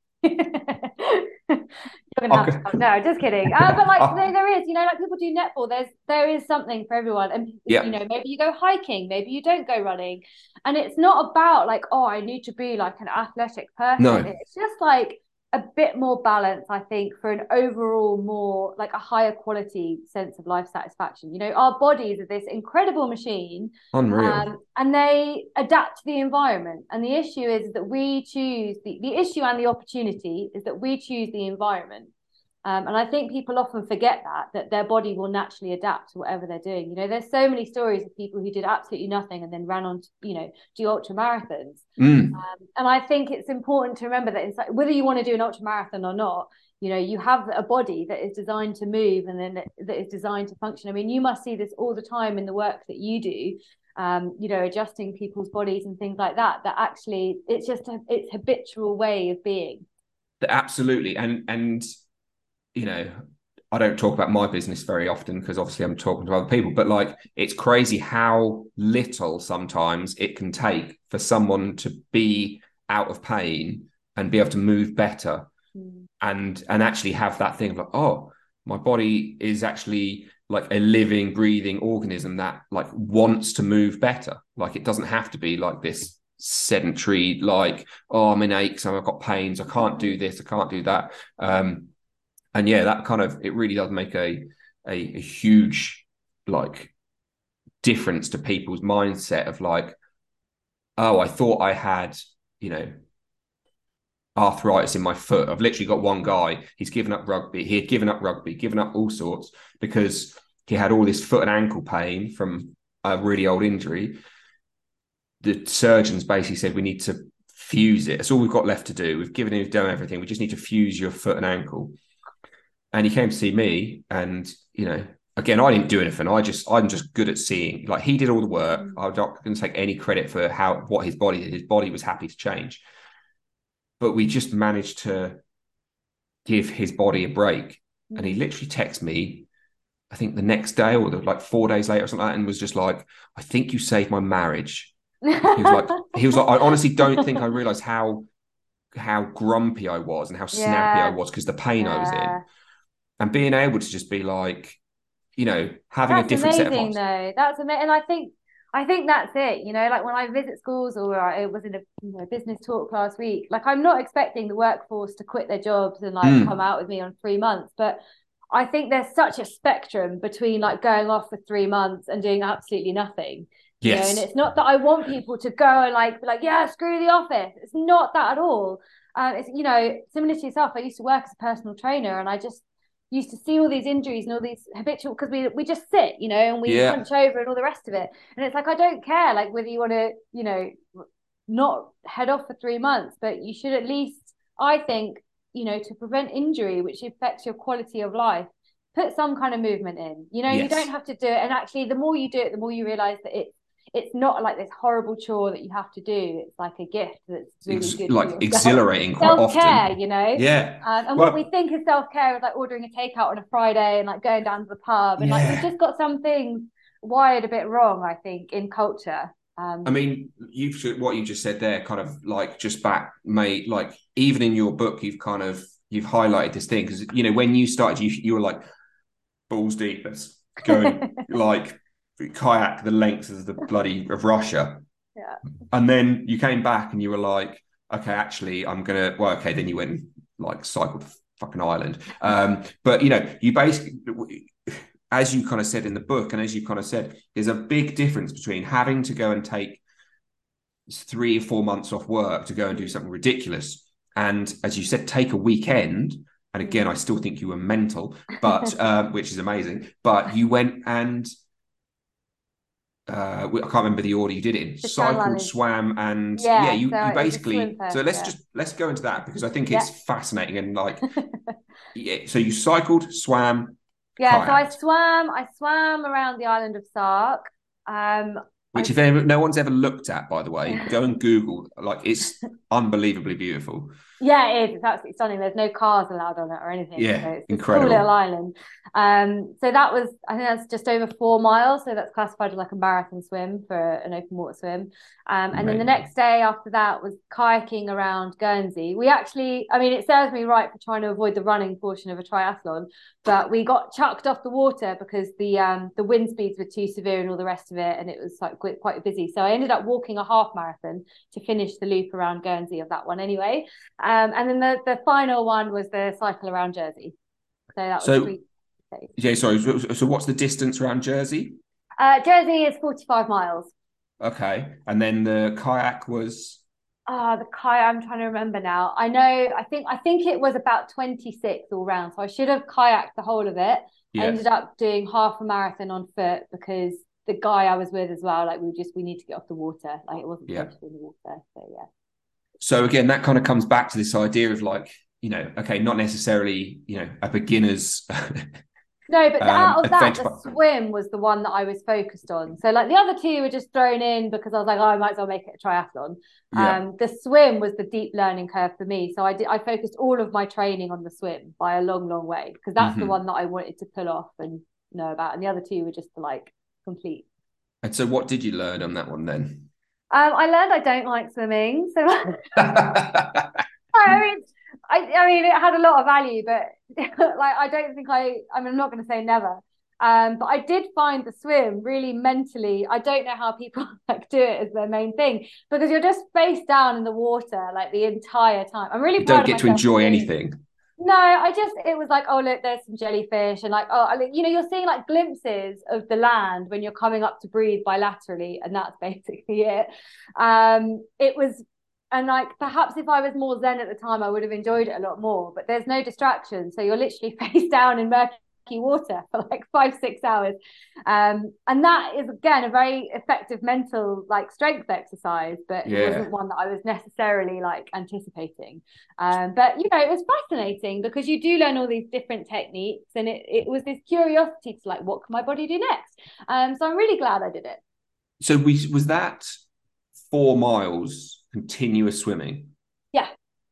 You're gonna have to okay. come. No, just kidding. Uh, but like there, there is, you know, like people do netball. There's there is something for everyone, and you Yeah. know, maybe you go hiking, maybe you don't go running, and it's not about like, oh, I need to be like an athletic person. No. It's just like a bit more balance, I think, for an overall more like a higher quality sense of life satisfaction. You know, our bodies are this incredible machine, Unreal. um, and they adapt to the environment. And the issue is that we choose the, the issue and the opportunity is that we choose the environment. Um, and I think people often forget that, that their body will naturally adapt to whatever they're doing. You know, there's so many stories of people who did absolutely nothing and then ran on to, you know, do ultra marathons. Mm. Um, and I think it's important to remember that inside, whether you want to do an ultra marathon or not, you know, you have a body that is designed to move and then that, that is designed to function. I mean, you must see this all the time in the work that you do. Um, you know, adjusting people's bodies and things like that. That actually, it's just a it's habitual way of being. Absolutely. And and you know, I don't talk about my business very often because obviously I'm talking to other people, but like it's crazy how little sometimes it can take for someone to be out of pain and be able to move better, Mm. and and actually have that thing of like, oh, my body is actually like a living, breathing organism that like wants to move better. Like it doesn't have to be like this sedentary, like, oh, I'm in aches, I've got pains, I can't do this, I can't do that. Um, and yeah, that kind of, it really does make a, a, a huge like difference to people's mindset of like, oh, I thought I had, you know, arthritis in my foot. I've literally got one guy, he's given up rugby. He had given up rugby, given up all sorts because he had all this foot and ankle pain from a really old injury. The surgeons basically said, we need to fuse it. That's all we've got left to do. We've given him, we've done everything. We just need to fuse your foot and ankle. And he came to see me and, you know, again, I didn't do anything. I just, I'm just good at seeing, like he did all the work. I'm not going to take any credit for how, what his body did. His body was happy to change. But we just managed to give his body a break. And he literally texted me, I think the next day or the, like four days later or something like that, and was just like, I think you saved my marriage. He was like, he was like, I honestly don't think I realized how, how grumpy I was and how snappy Yeah. I was because the pain I was Yeah. in. And being able to just be like, you know, having That's a different set of amazing eyes. though. That's amazing. And I think I think that's it. You know, like when I visit schools or I was in a you know, business talk last week, like I'm not expecting the workforce to quit their jobs and like Mm. come out with me on three months. But I think there's such a spectrum between like going off for three months and doing absolutely nothing. You Yes. know, and it's not that I want people to go and like be like, yeah, screw the office. It's not that at all. Um, it's you know, similar to yourself, I used to work as a personal trainer and I just used to see all these injuries and all these habitual because we we just sit, you know, and we Yeah. hunch over and all the rest of it. And it's like I don't care like whether you want to, you know, not head off for three months, but you should at least, I think, you know, to prevent injury, which affects your quality of life, put some kind of movement in. You know, Yes. you don't have to do it. And actually, the more you do it, the more you realize that it's it's not like this horrible chore that you have to do. It's like a gift that's really Ex- good. like for yourself. exhilarating quite Self-care, often. you know. Yeah. Um, and Well- what we think is self-care is like ordering a takeout on a Friday and like going down to the pub. And like Yeah. we've just got some things wired a bit wrong, I think, in culture. Um, I mean, you've what you just said there, kind of like just back, mate. Like even in your book, you've kind of you've highlighted this thing because you know when you started, you you were like balls deep. Let's go and like kayak the length of the bloody of Russia. Yeah. And then you came back and you were like, okay, actually, I'm gonna. Well, okay, then you went and like cycled fucking Ireland. Um, but you know, you basically. As you kind of said in the book, and as you kind of said, there's a big difference between having to go and take three or four months off work to go and do something ridiculous. And as you said, take a weekend. And again, I still think you were mental, but um, which is amazing. But you went and uh, I can't remember the order you did it in. The Cycled, challenge. swam, and Yeah, yeah, you, so it you was a basically. swim first, So let's yeah. just let's go into that because I think Yeah. it's fascinating and like yeah. So you cycled, swam. Yeah, so I kayaked. swam. I swam around the island of Sark. Um, Which, I- if ever, no one's ever looked at, by the way, go and Google. Like, it's unbelievably beautiful. Yeah, it is. It's absolutely stunning. There's no cars allowed on it or anything. Yeah, so it's a incredible. cool little island. Um, so that was, I think that's just over four miles. So that's classified as like a marathon swim for an open water swim. Um, and then the Amazing. next day after that was kayaking around Guernsey. We actually, I mean, it serves me right for trying to avoid the running portion of a triathlon, but we got chucked off the water because the um the wind speeds were too severe and all the rest of it, and it was like quite, quite busy. So I ended up walking a half marathon to finish the loop around Guernsey of that one anyway. Um, and then the, the final one was the cycle around Jersey. So that was So- three days. Yeah, sorry. So, so what's the distance around Jersey? Uh, Jersey is forty-five miles. Okay. And then the kayak was. Ah, the kayak, I'm trying to remember now. I know, I think I think it was about twenty-six all round. So I should have kayaked the whole of it. Yeah. I ended up doing half a marathon on foot because the guy I was with as well, like we were just we need to get off the water. Like it wasn't Yeah. safe to be in the water. So yeah. So again, that kind of comes back to this idea of like, you know, okay, not necessarily, you know, a beginner's. No, but Um, out of that, adventure the park. swim was the one that I was focused on. So like the other two were just thrown in because I was like, oh, I might as well make it a triathlon. Yeah. Um, the swim was the deep learning curve for me. So I did I focused all of my training on the swim by a long, long way because that's the Mhm. one that I wanted to pull off and know about. And the other two were just to like complete. And so, what did you learn on that one then? Um, I learned I don't like swimming. So I mean, I, I mean, it had a lot of value, but like, I don't think I, I mean, I'm not going to say never. Um, but I did find the swim really mentally. I don't know how people like do it as their main thing, because you're just face down in the water like the entire time. I'm really You proud don't of get to myself for enjoy doing- anything. No, I just, it was like, oh, look, there's some jellyfish. And like, oh, I mean, you know, you're seeing like glimpses of the land when you're coming up to breathe bilaterally. And that's basically it. Um, it was, and like, perhaps if I was more zen at the time, I would have enjoyed it a lot more. But there's no distraction. So you're literally face down in murky water for like five, six hours. Um, and that is, again, a very effective mental like strength exercise, but Yeah. it wasn't one that I was necessarily like anticipating. Um, but, you know, it was fascinating because you do learn all these different techniques, and it, it was this curiosity to like, what can my body do next? Um, so I'm really glad I did it. So we was that four miles continuous swimming? Yeah.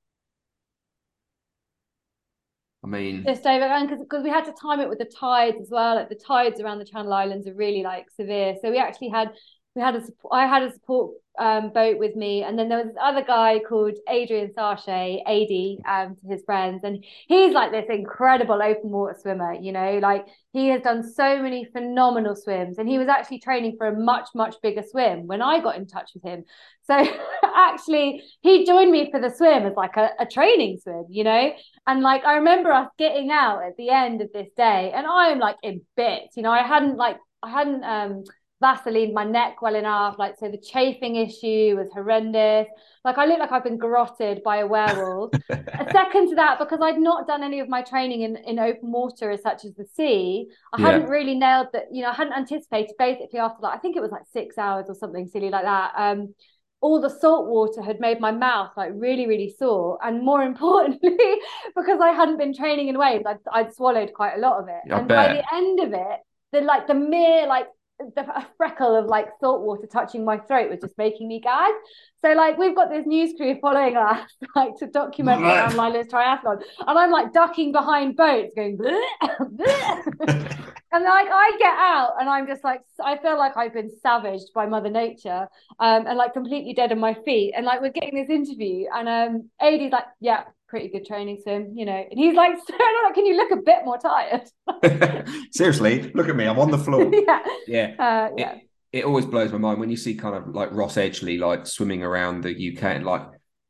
I mean, Just over, and because because we had to time it with the tides as well. Like the tides around the Channel Islands are really like severe. So we actually had we had a I had a support um, boat with me, and then there was this other guy called Adrian Sarche, A D, um, to his friends, and he's like this incredible open water swimmer. You know, like he has done so many phenomenal swims, and he was actually training for a much much bigger swim when I got in touch with him. So actually, he joined me for the swim as like a, a training swim, you know. And like I remember us getting out at the end of this day, and I'm like in bits, you know. I hadn't like I hadn't um Vaseline my neck well enough, like so the chafing issue was horrendous. Like I look like I've been garroted by a werewolf. A second to that, because I'd not done any of my training in, in open water as such as the sea, I Yeah. hadn't really nailed that, you know, I hadn't anticipated basically after like I think it was like six hours or something silly like that. Um all the salt water had made my mouth like really, really sore. And more importantly, because I hadn't been training in waves, I'd, I'd swallowed quite a lot of it. I and by bet. the end of it, the like the mere like the a freckle of like salt water touching my throat was just making me gag. So like we've got this news crew following us like to document it on Lila's triathlon, and I'm like ducking behind boats going bleh, bleh. And like I get out and I'm just like, I feel like I've been savaged by Mother Nature, um, and like completely dead on my feet. And like we're getting this interview, and um, Adie's like, yeah, pretty good training swim, you know. And he's like, like, can you look a bit more tired? Seriously, look at me, I'm on the floor. yeah, Yeah, uh, yeah. It, it always blows my mind when you see kind of like Ross Edgley like swimming around the U K and like.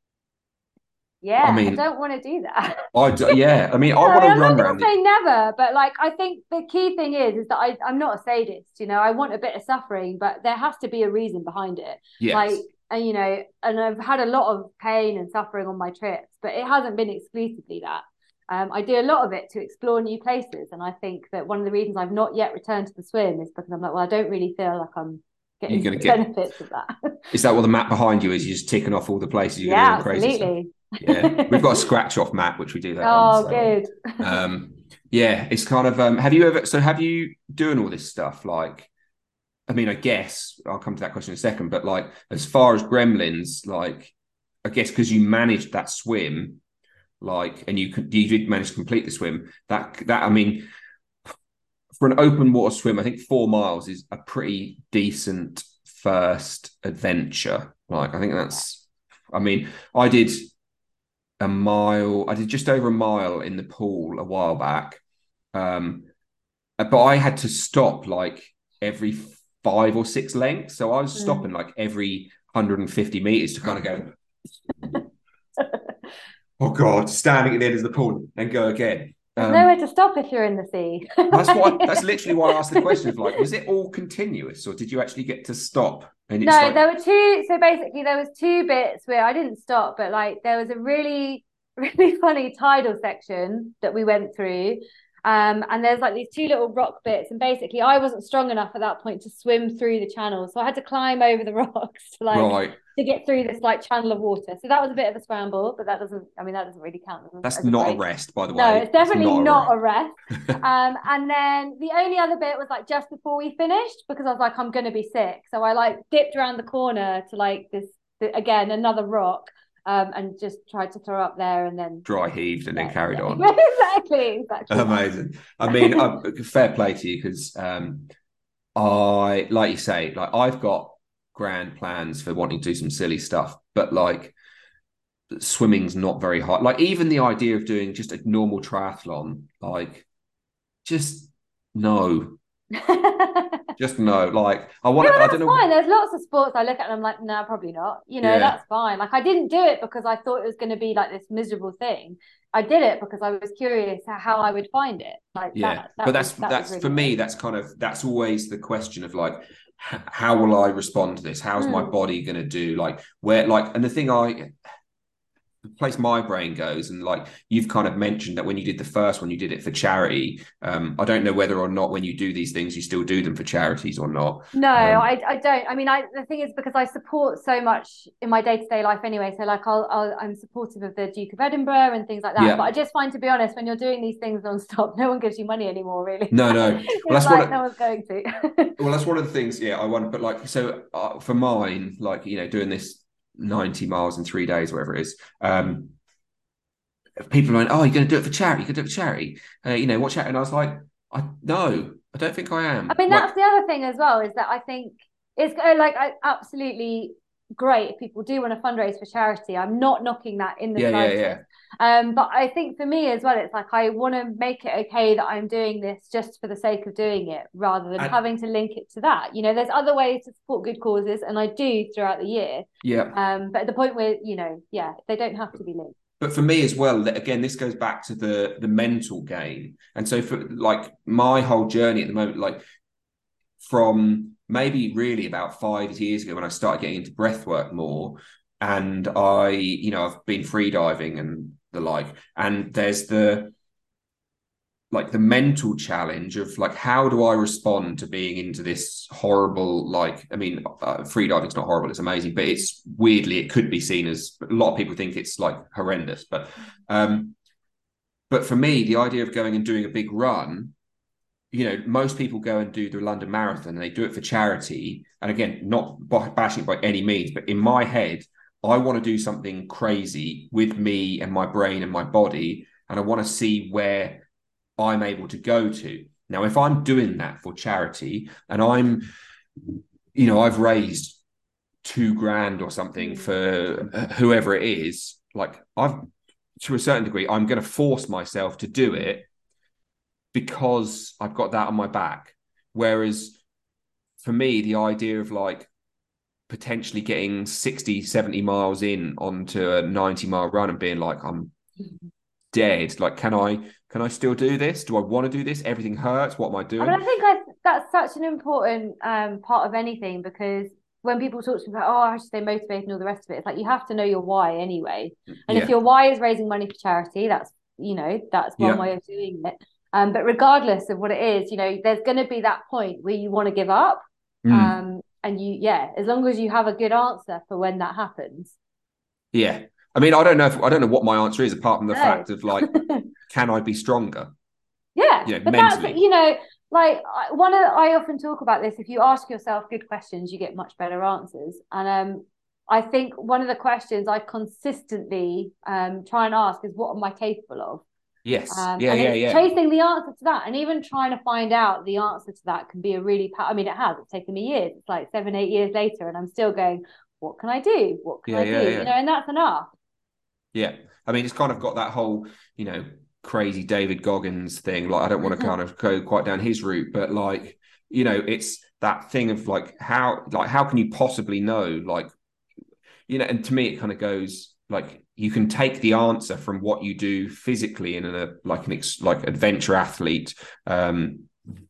Yeah, I mean, I don't want to do that. I do, yeah, I mean, I No, want to I'm run not around. going to say never, but like I think the key thing is is that I I'm not a sadist. You know, I want a bit of suffering, but there has to be a reason behind it. Yes. Like, and you know, and I've had a lot of pain and suffering on my trips, but it hasn't been exclusively that. Um, I do a lot of it to explore new places, and I think that one of the reasons I've not yet returned to the swim is because I'm like, well, I don't really feel like I'm getting the get... benefits of that. Is that what the map behind you is? You're just ticking off all the places you're yeah, going to do crazy absolutely. stuff. Yeah, we've got a scratch off map which we do that oh, on. So, good. um, yeah, it's kind of. Um, have you ever? So have you doing all this stuff? Like, I mean, I guess I'll come to that question in a second. But like, as far as Gremlins, like, I guess because you managed that swim, like, and you you did manage to complete the swim. That that I mean, for an open water swim, I think four miles is a pretty decent first adventure. Like, I think that's. I mean, I did. A mile, I did just over a mile in the pool a while back. Um, but I had to stop like every five or six lengths. So I was mm. stopping like every one hundred fifty meters to kind of go, oh God, standing at the end of the pool and go again. There's um, nowhere to stop if you're in the sea. that's what. That's literally why I asked the question of like, was it all continuous or did you actually get to stop? And no, like... there were two. So basically there was two bits where I didn't stop, but like there was a really, really funny tidal section that we went through. Um, and there's like these two little rock bits, and basically I wasn't strong enough at that point to swim through the channel, so I had to climb over the rocks to like right. to get through this like channel of water. So that was a bit of a scramble, but that doesn't. I mean, that doesn't really count. As, That's as not a, a rest, by the way. No, it's definitely it's not, not a rest. rest. um, and then the only other bit was like just before we finished, because I was like, I'm gonna be sick, so I like dipped around the corner to like this again another rock. Um, and just tried to throw up there and then dry heaved and yeah, then carried yeah. on. exactly, exactly. Amazing. I mean, uh, fair play to you because um, I, like you say, like I've got grand plans for wanting to do some silly stuff, but like swimming's not very hard. Like even the idea of doing just a normal triathlon, like just no. Just no. Like I want Yeah, to. well, I don't that's know. fine. There's lots of sports I look at and I'm like, no, probably not. You know, Yeah. that's fine. Like I didn't do it because I thought it was going to be like this miserable thing. I did it because I was curious how I would find it. Like Yeah, that, but that was that's that was that's for really it. me. That's kind of that's always the question of like, h- how will I respond to this? How's my Mm. body going to do? Like where, like, and the thing I the place my brain goes, and like you've kind of mentioned that when you did the first one, you did it for charity. Um, I don't know whether or not when you do these things, you still do them for charities or not. No, Um, I, I don't. I mean, I the thing is because I support so much in my day to day life anyway. So like, I'll, I'll I'm supportive of the Duke of Edinburgh and things like that. But yeah, I just find, to be honest, when you're doing these things non-stop, no one gives you money anymore. Really, no, no. Well, it's that's what. like I, no one's going to. well, that's one of the things. Yeah, I want. But like, so uh, for mine, like you know, doing this ninety miles in three days, whatever it is. Um, people are like, "Oh, you're going to do it for charity? You're going to do it for charity? Uh, you know, watch out!" And I was like, "I no, I don't think I I am." mean, Like, that's the other thing as well, is that I think it's uh, like I, absolutely great if people do want to fundraise for charity. I'm not knocking that in the yeah, yeah, slightest. yeah, Um, but I think for me as well, it's like I want to make it okay that I'm doing this just for the sake of doing it rather than and, having to link it to that. You know, there's other ways to support good causes, and I do throughout the year. yeah. Um, but at the point where, you know, yeah, they don't have to be linked. But for me as well, again, this goes back to the the mental game. And so for like my whole journey at the moment, like from maybe really about five years ago when I started getting into breath work more, and I, you know, I've been free diving and the like, and there's the like the mental challenge of like how do I respond to being into this horrible, like I mean uh, freediving's not horrible, it's amazing, but it's weirdly it could be seen as a lot of people think it's like horrendous, but um but for me the idea of going and doing a big run, you know, most people go and do the London Marathon and they do it for charity, and again not bashing it by any means, but in my head I want to do something crazy with me and my brain and my body, and I want to see where I'm able to go to. Now, if I'm doing that for charity and I'm, you know, I've raised two grand or something Mm. for whoever it is, like I've, to a certain degree, I'm going to force myself to do it because I've got that on my back. Whereas for me, the idea of like potentially getting sixty, seventy miles in onto a ninety mile run and being like, I'm dead. Like, can I can I still do this? Do I want to do this? Everything hurts. What am I I mean, doing? I think I, that's such an important um, part of anything, because when people talk to me about, oh, I should stay motivated and all the rest of it, it's like you have to know your why anyway. And if Yeah. your why is raising money for charity, that's, you know, that's one Yeah. way of doing it. Um, but regardless of what it is, you know, there's going to be that point where you want to give up. Mm. Um, and you, yeah, as long as you have a good answer for when that happens. Yeah. I mean, I don't know if I don't know what my answer is apart from the No. fact of like, can I be stronger? Yeah, You know, but that's, mentally. you know, like one of I often talk about this. If you ask yourself good questions, you get much better answers. And um, I think one of the questions I consistently um try and ask is, what am I capable of? Yes. Um, Yeah, and yeah, it's yeah. chasing the answer to that, and even trying to find out the answer to that can be a really. I mean, it has. It's taken me years. It's like seven, eight years later, and I'm still going, what can I do? What can Yeah, I do? yeah, You yeah. know, and that's enough. Yeah. I mean, it's kind of got that whole, you know, crazy David Goggins thing. Like, I don't want to kind of go quite down his route, but like, you know, it's that thing of like how like how can you possibly know? Like, you know, and to me it kind of goes like you can take the answer from what you do physically in a like an ex, like adventure athlete um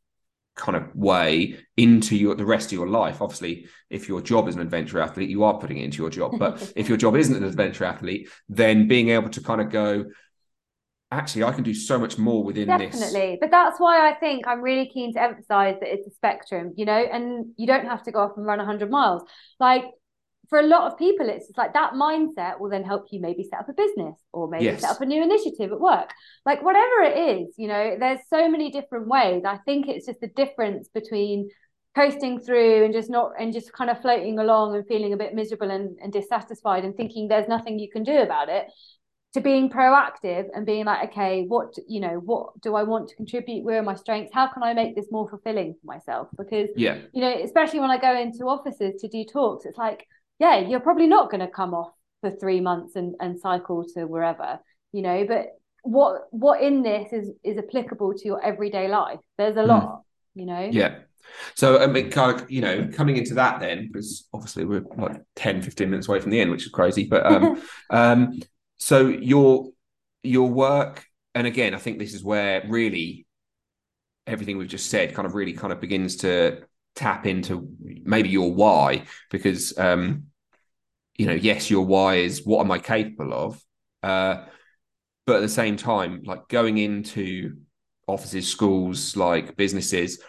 kind of way into your the rest of your life. Obviously, if your job is an adventure athlete, you are putting it into your job. But if your job isn't an adventure athlete, then being able to kind of go, actually, I can do so much more within this. Definitely. But that's why I think I'm really keen to emphasize that it's a spectrum, you know, and you don't have to go off and run one hundred miles. Like, for a lot of people, it's just like that mindset will then help you maybe set up a business or maybe set Yes. up a new initiative at work. Like, whatever it is, you know, there's so many different ways. I think it's just the difference between coasting through and just not and just kind of floating along and feeling a bit miserable and, and dissatisfied and thinking there's nothing you can do about it, to being proactive and being like, okay, what, you know, what do I want to contribute? Where are my strengths? How can I make this more fulfilling for myself? Because, Yeah. you know, especially when I go into offices to do talks, it's like, yeah, you're probably not going to come off for three months and, and cycle to wherever, you know, but what what in this is is applicable to your everyday life? There's a Mm. lot, you know? Yeah. So, I mean, kind of, you know, coming into that then, because obviously we're like ten, fifteen minutes away from the end, which is crazy. But um, um, so your your work, and again, I think this is where really everything we've just said kind of really kind of begins to tap into maybe your why, because um, you know, yes, your why is what am I capable of, uh, but at the same time, like going into offices, schools, like businesses,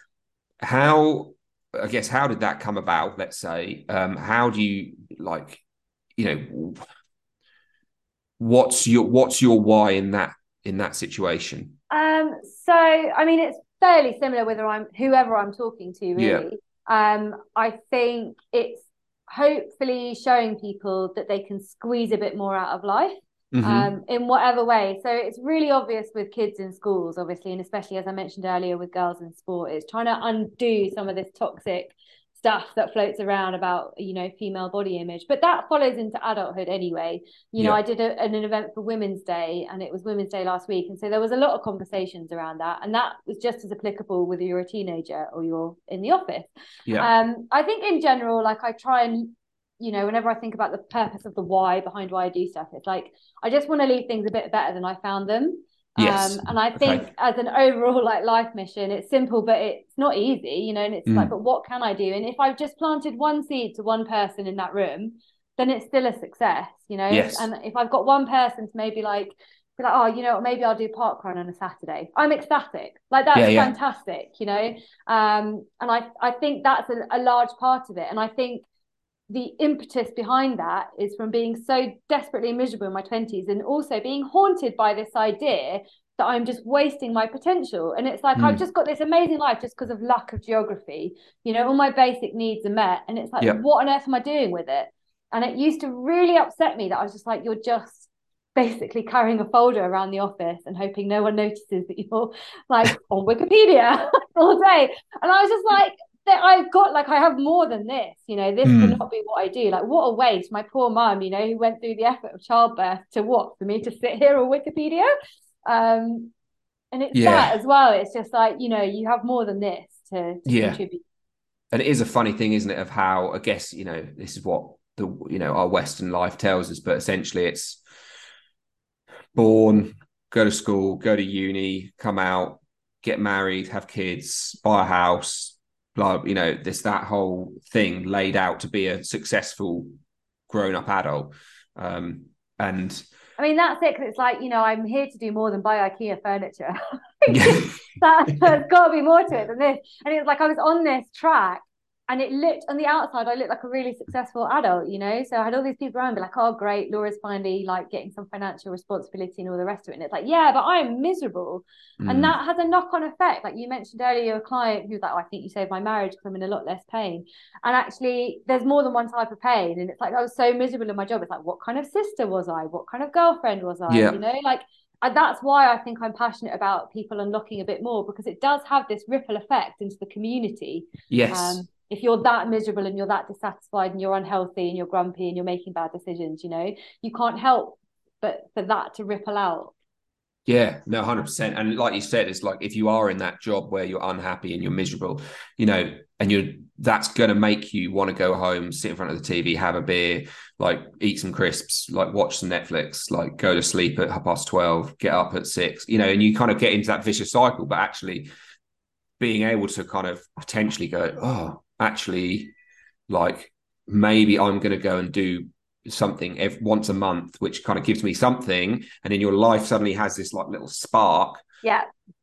how, I guess, how did that come about? Let's say, um, how do you like, you know, what's your what's your why in that in that situation? Um, so I mean, it's fairly similar whether I'm whoever I'm talking to, really. Yeah. Um, I think it's hopefully showing people that they can squeeze a bit more out of life. Mm-hmm. Um, in whatever way. So it's really obvious with kids in schools, obviously, and especially as I mentioned earlier with girls in sport, it's trying to undo some of this toxic stuff that floats around about, you know, female body image. But that follows into adulthood anyway. You know, yeah. I did a, an event for Women's Day, and it was Women's Day last week. And so there was a lot of conversations around that. And that was just as applicable whether you're a teenager or you're in the office. Yeah. Um, I think in general, like I try and, you know, whenever I think about the purpose of the why behind why I do stuff, it's like, I just want to leave things a bit better than I found them. Yes. Um, and I think okay. as an overall like life mission, it's simple, but it's not easy, you know, and it's mm. like, but what can I do? And if I've just planted one seed to one person in that room, then it's still a success, you know? Yes. And if I've got one person to maybe like, be like, oh, you know, maybe I'll do parkrun on a Saturday, I'm ecstatic. Like that's yeah, yeah. fantastic, you know? Um, and I, I think that's a, a large part of it. And I think the impetus behind that is from being so desperately miserable in my twenties and also being haunted by this idea that I'm just wasting my potential. And it's like, mm. I've just got this amazing life just because of luck of geography, you know, all my basic needs are met. And it's like, yep. what on earth am I doing with it? And it used to really upset me that I was just like, you're just basically carrying a folder around the office and hoping no one notices that you're like on Wikipedia all day. And I was just like, that I've got, like, I have more than this, you know, this mm. cannot be what I do. Like, what a waste. My poor mum, you know, who went through the effort of childbirth to what? For me to sit here on Wikipedia? Um, and it's yeah. that as well. It's just like, you know, you have more than this to, to yeah. contribute. And it is a funny thing, isn't it, of how, I guess, you know, this is what the, you know, our Western life tells us, but essentially it's born, go to school, go to uni, come out, get married, have kids, buy a house, blah, you know, this, that whole thing laid out to be a successful grown-up adult. Um, and I mean, that's it, because it's like, you know, I'm here to do more than buy IKEA furniture. that, there's got to be more to it than this. And it was like I was on this track, and it looked, on the outside, I looked like a really successful adult, you know? So I had all these people around be like, oh, great, Laura's finally like getting some financial responsibility and all the rest of it. And it's like, yeah, but I'm miserable. Mm. And that has a knock-on effect. Like you mentioned earlier, a client who's like, oh, I think you saved my marriage because I'm in a lot less pain. And actually, there's more than one type of pain. And it's like, I was so miserable in my job. It's like, what kind of sister was I? What kind of girlfriend was I? Yeah. You know, like, and that's why I think I'm passionate about people unlocking a bit more, because it does have this ripple effect into the community. Yes. Um, if you're that miserable and you're that dissatisfied and you're unhealthy and you're grumpy and you're making bad decisions, you know, you can't help but for that to ripple out. Yeah, no, one hundred percent. And like you said, it's like if you are in that job where you're unhappy and you're miserable, you know, and you're, that's going to make you want to go home, sit in front of the T V, have a beer, like eat some crisps, like watch some Netflix, like go to sleep at half past twelve, get up at six, you know, and you kind of get into that vicious cycle. But actually being able to kind of potentially go, oh, actually, like maybe I'm going to go and do something every, once a month, which kind of gives me something, and then your life suddenly has this like little spark. Yeah.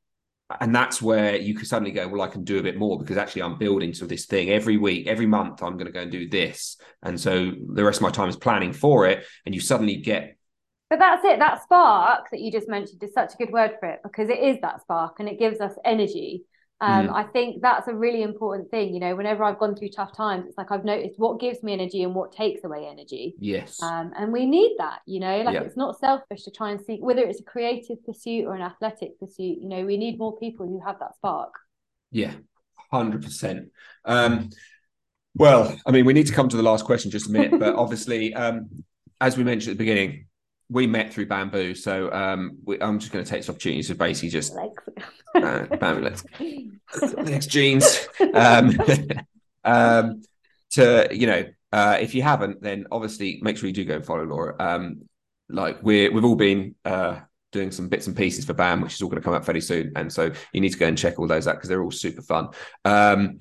And that's where you can suddenly go, well, I can do a bit more, because actually I'm building to this thing every week, every month I'm going to go and do this. And so the rest of my time is planning for it, and you suddenly get. But that's it. That spark that you just mentioned is such a good word for it, because it is that spark and it gives us energy. Um, mm. I think that's a really important thing. You know, whenever I've gone through tough times, it's like I've noticed what gives me energy and what takes away energy. Yes. Um, and we need that, you know, like yeah. it's not selfish to try and seek, whether it's a creative pursuit or an athletic pursuit, you know, we need more people who have that spark. Yeah, one hundred percent. Um, well, I mean, we need to come to the last question just a minute, but obviously, um, as we mentioned at the beginning, we met through Bamboo. So um, we, I'm just going to take this opportunity to basically just uh, BAM, let's next jeans. Um, um, to you know, uh, if you haven't, then obviously make sure you do go and follow Laura. Um, like we're we've all been uh doing some bits and pieces for BAM, which is all going to come up fairly soon, and so you need to go and check all those out because they're all super fun. Um,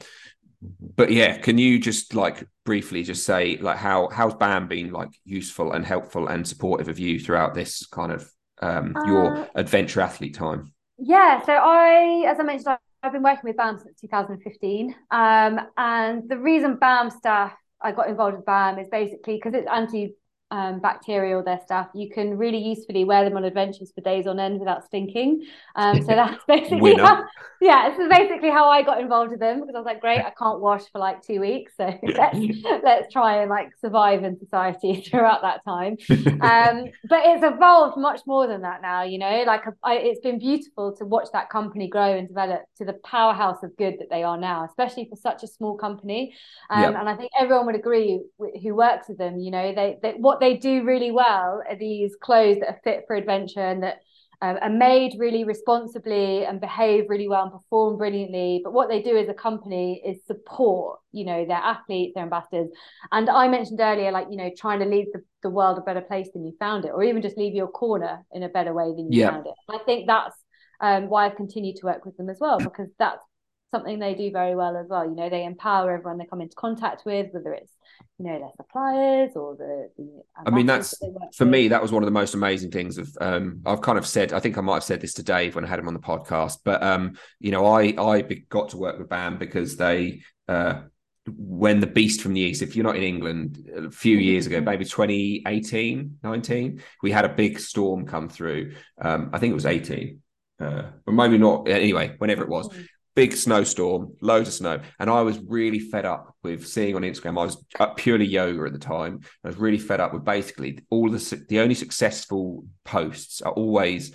but yeah, can you just like briefly just say like how how's BAM been like useful and helpful and supportive of you throughout this kind of um your Uh, adventure athlete time? Yeah, so I, as I mentioned, I- I've been working with BAM since two thousand fifteen. Um, and the reason BAM staff, I got involved with BAM is basically because it's anti um, bacterial, their stuff. You can really usefully wear them on adventures for days on end without stinking. Um, so that's basically Winner. how, yeah, this is basically how I got involved with them because I was like, great, I can't wash for like two weeks. So let's, let's try and like survive in society throughout that time. Um, but it's evolved much more than that now, you know, like I, it's been beautiful to watch that company grow and develop to the powerhouse of good that they are now, especially for such a small company. Um, Yeah. And I think everyone would agree who works with them, you know, they, they what they do really well are these clothes that are fit for adventure and that um, are made really responsibly and behave really well and perform brilliantly. But what they do as a company is support, you know, their athletes, their ambassadors. And I mentioned earlier, like, you know, trying to leave the, the world a better place than you found it, or even just leave your corner in a better way than you Yeah. found it. I think that's um, why I've continued to work with them as well, because that's something they do very well as well. You know, they empower everyone they come into contact with, whether it's, you know, their suppliers or the, the I mean, ambassadors that's that they work for with. me, that was one of the most amazing things of um I've kind of said, I think I might have said this to Dave when I had him on the podcast, but um, you know, I I got to work with BAM because they uh when the beast from the east, if you're not in England, a few years ago, maybe twenty eighteen, nineteen, we had a big storm come through. Um, I think it was eighteen, uh, or maybe not. Anyway, whenever it was, big snowstorm, loads of snow. And I was really fed up with seeing on Instagram, I was purely yoga at the time. I was really fed up with basically all the, the only successful posts are always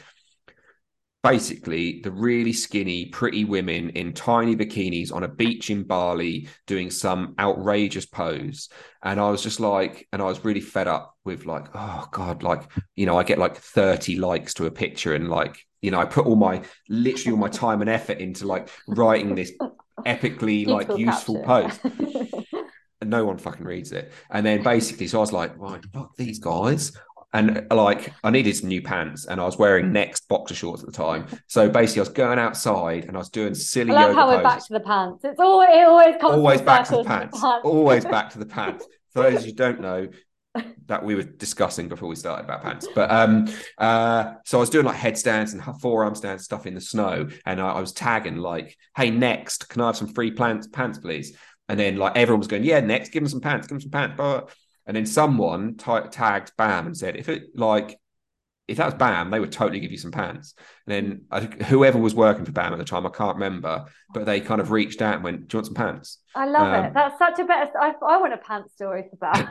basically the really skinny, pretty women in tiny bikinis on a beach in Bali doing some outrageous pose. And I was just like, and I was really fed up with like, oh God, like, you know, I get like thirty likes to a picture and like, you know, I put all my, literally all my time and effort into like writing this epically like Beautiful useful caption, post. yeah. And no one fucking reads it. And then basically, so I was like, right, fuck these guys. And like, I needed some new pants and I was wearing Next boxer shorts at the time. So basically, I was going outside and I was doing silly I love yoga how we're back poses. to the pants. It's all it always comes Always full back to the circle to the pants. pants. Always back to the pants. For those who don't know, that we were discussing before we started about pants. But um, uh, so I was doing like headstands and forearm stands stuff in the snow, and I, I was tagging like, "Hey, Next, can I have some free pants, pants, please?" And then like everyone was going, "Yeah, Next, give them some pants, give them some pants." But and then someone t- tagged BAM and said, "If it like." If that was BAM, they would totally give you some pants. And then I think whoever was working for BAM at the time, I can't remember, but they kind of reached out and went, "Do you want some pants?" I love Um, it. That's such a better. I, I want a pants story for that.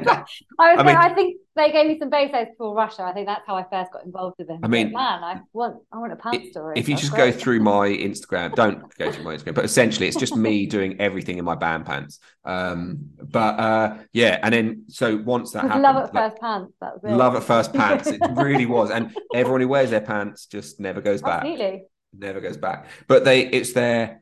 I was. I Going, mean, I think they gave me some basos for Russia. I think that's how I first got involved with them. I But mean, man, I want. I want a pants story. if you That's just go great. through my Instagram, don't go through my Instagram, but essentially it's just me doing everything in my BAM pants. Um, but uh, yeah, and then so once that happened, Love at like, first pants. That was it. love at first pants, it really was, and everyone who wears their pants just never goes back, Absolutely. never goes back. But they, it's their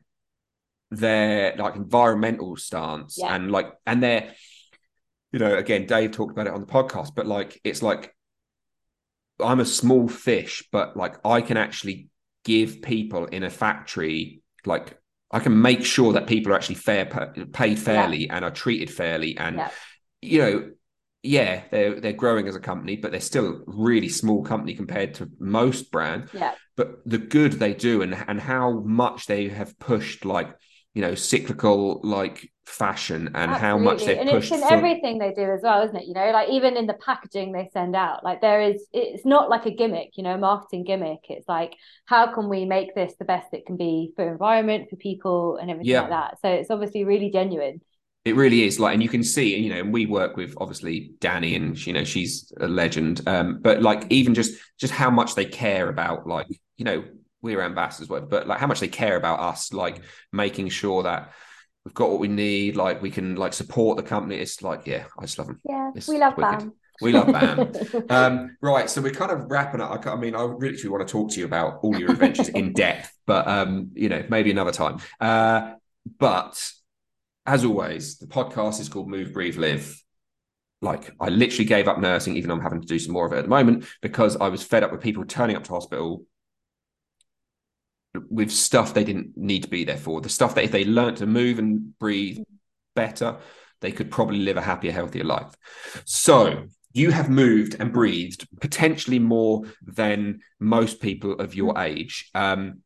their like environmental stance, Yeah. and like, and their, you know, again, Dave talked about it on the podcast, but like, it's like I'm a small fish, but like I can actually give people in a factory, like I can make sure that people are actually fair paid fairly Yeah. and are treated fairly. And, Yeah. you know, yeah, they're they're growing as a company, but they're still a really small company compared to most brands. Yeah. But the good they do and and how much they have pushed, like, you know, cyclical like fashion and Absolutely. how much they've and pushed it's in for everything they do as well, isn't it? You know, like even in the packaging they send out, like there is, it's not like a gimmick, you know, marketing gimmick. It's like, how can we make this the best it can be for environment, for people and everything yeah. like that. So it's obviously really genuine. It really is, like, and you can see, you know, and we work with obviously Danny, and you know, she's a legend. Um, but like even just just how much they care about, like, you know, we're ambassadors, whatever, but like how much they care about us, like making sure that we've got what we need, like we can like support the company. It's like, yeah, I just love them. Yeah, It's we love wicked. BAM. We love BAM. um, right, so we're kind of wrapping up. I, I mean, I really want to talk to you about all your adventures in depth, but um, you know, maybe another time. Uh, but as always, the podcast is called Move, Breathe, Live. Like, I literally gave up nursing, even though I'm having to do some more of it at the moment, because I was fed up with people turning up to hospital with stuff they didn't need to be there for. The stuff that if they learned to move and breathe better, they could probably live a happier, healthier life. So you have moved and breathed potentially more than most people of your age. Um,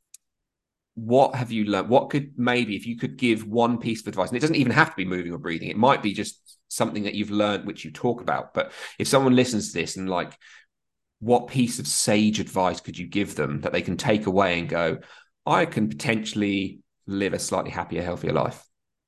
what have you learned? What could maybe, if you could give one piece of advice, and it doesn't even have to be moving or breathing, it might be just something that you've learned, which you talk about. But if someone listens to this and like, what piece of sage advice could you give them that they can take away and go, I can potentially live a slightly happier, healthier life?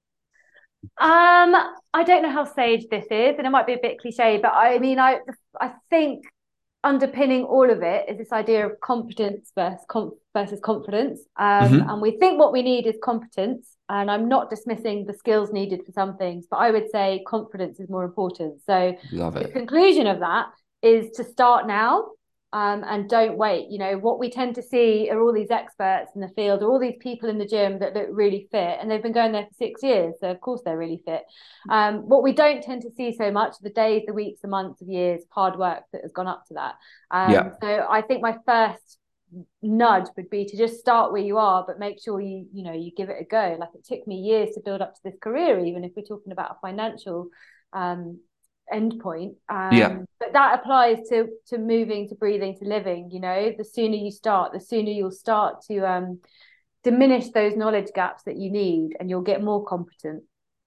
Um, I don't know how sage this is, and it might be a bit cliche, but I mean, I I think underpinning all of it is this idea of competence versus com- versus confidence. Um, mm-hmm. And we think what we need is competence, and I'm not dismissing the skills needed for some things, but I would say confidence is more important. So Love it. The conclusion of that is to start now. Um, and don't wait. You know, what we tend to see are all these experts in the field, or all these people in the gym that look really fit, and they've been going there for six years. So of course they're really fit. Um, what we don't tend to see so much are the days, the weeks, the months, of years of hard work that has gone up to that. Um, yeah. So I think my first nudge would be to just start where you are, but make sure you, you know, you give it a go. Like, it took me years to build up to this career, even if we're talking about a financial um end point. Um, yeah. But that applies to to moving, to breathing, to living. You know, the sooner you start, the sooner you'll start to um, diminish those knowledge gaps that you need, and you'll get more competent.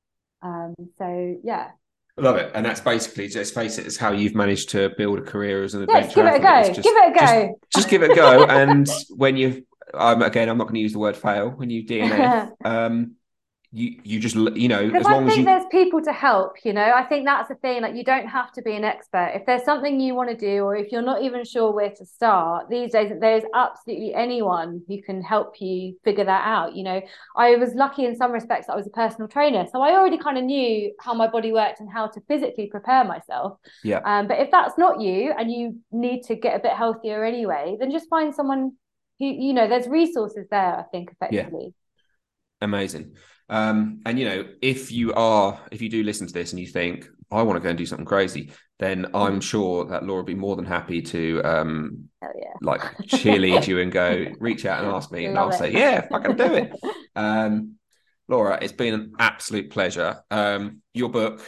Um, so yeah. I love it. And that's basically, just face it, it's how you've managed to build a career as an adventurer. Yes, give it a go. Just, give it a go. Just, just give it a go. And when you, um, again, I'm not going to use the word fail, when you D N F, um, you you just, you know, because as long I think as you... there's people to help, you know. I think that's the thing. Like, you don't have to be an expert. If there's something you want to do, or if you're not even sure where to start, these days there's absolutely anyone who can help you figure that out. You know, I was lucky in some respects that I was a personal trainer, so I already kind of knew how my body worked and how to physically prepare myself. Yeah. Um, but if that's not you, and you need to get a bit healthier anyway, then just find someone who, you know, there's resources there, I think, effectively. Yeah. Amazing. Um, and, you know, if you are, if you do listen to this and you think, I want to go and do something crazy, then I'm sure that Laura will be more than happy to, um, Hell yeah. like, cheerlead you and go, reach out and ask me, and I'll it. say, yeah, I can do it. Um, Laura, it's been an absolute pleasure. Um, your book.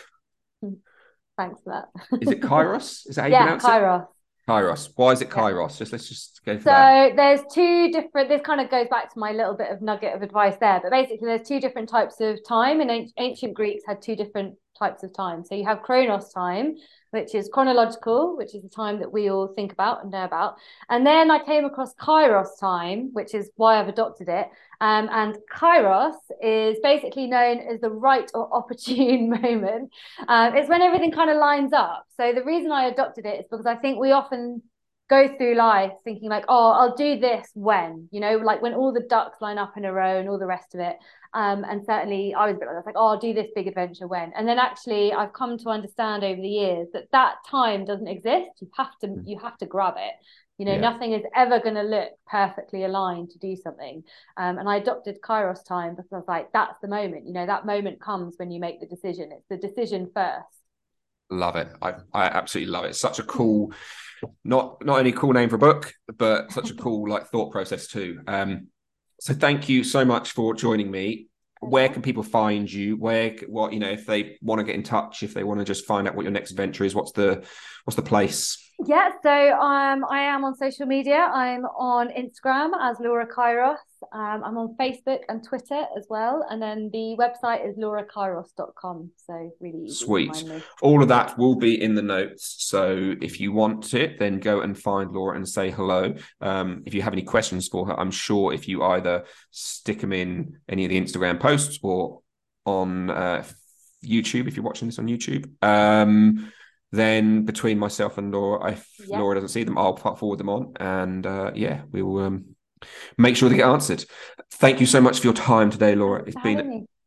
Thanks for that. Is it Kairos? Is that how you yeah, pronounce Kairos. it? Kairos. Why is it Kairos? Yeah. Just let's just go for so that. So there's two different, this kind of goes back to my little bit of nugget of advice there, but basically there's two different types of time, and ancient Greeks had two different types of time. So you have Chronos time, which is chronological, which is the time that we all think about and know about. And then I came across Kairos time, which is why I've adopted it. Um, and Kairos is basically known as the right or opportune moment. Um, it's when everything kind of lines up. So the reason I adopted it is because I think we often go through life thinking like, oh, I'll do this when, you know, like when all the ducks line up in a row and all the rest of it. Um, and certainly I was a bit like, I was like, oh, I'll do this big adventure when. And then actually I've come to understand over the years that that time doesn't exist. You have to, you have to grab it. You know, yeah. Nothing is ever going to look perfectly aligned to do something. Um, and I adopted Kairos time because I was like, that's the moment, you know, that moment comes when you make the decision. It's the decision first. Love it. I, I absolutely love it. It's such a cool, not, not only cool name for a book, but such a cool like thought process too. Um, so thank you so much for joining me. Where can people find you? Where, what, you know, if they want to get in touch, if they want to just find out what your next adventure is, what's the, what's the place? Yeah, so um, I am on social media. I'm on Instagram as Laura Kairos. Um, I'm on Facebook and Twitter as well. And then the website is laura kairos dot com. So really easy Sweet. to find me. All of that will be in the notes. So if you want it, then go and find Laura and say hello. Um, if you have any questions for her, I'm sure if you either stick them in any of the Instagram posts or on uh, YouTube, if you're watching this on YouTube, um, then between myself and Laura, if yeah. Laura doesn't see them, I'll forward them on. And uh, yeah, we will um, make sure they get answered. Thank you so much for your time today, Laura. It's been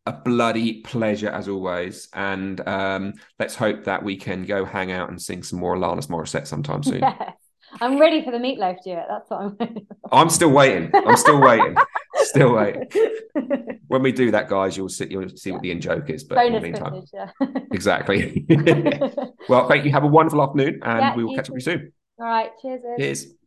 a bloody pleasure as always. And um, let's hope that we can go hang out and sing some more Alanis Morissette sometime soon. Yes. I'm ready for the Meatloaf duet. That's what I'm waiting for. I'm still waiting. I'm still waiting. Still waiting. When we do that, guys, you'll see you'll see yeah. what the in-joke is. But bonus in the meantime, footage, yeah. Exactly. Well, thank you. Have a wonderful afternoon, and yeah, we will you catch up with you soon. All right. Cheers. Ed. Cheers.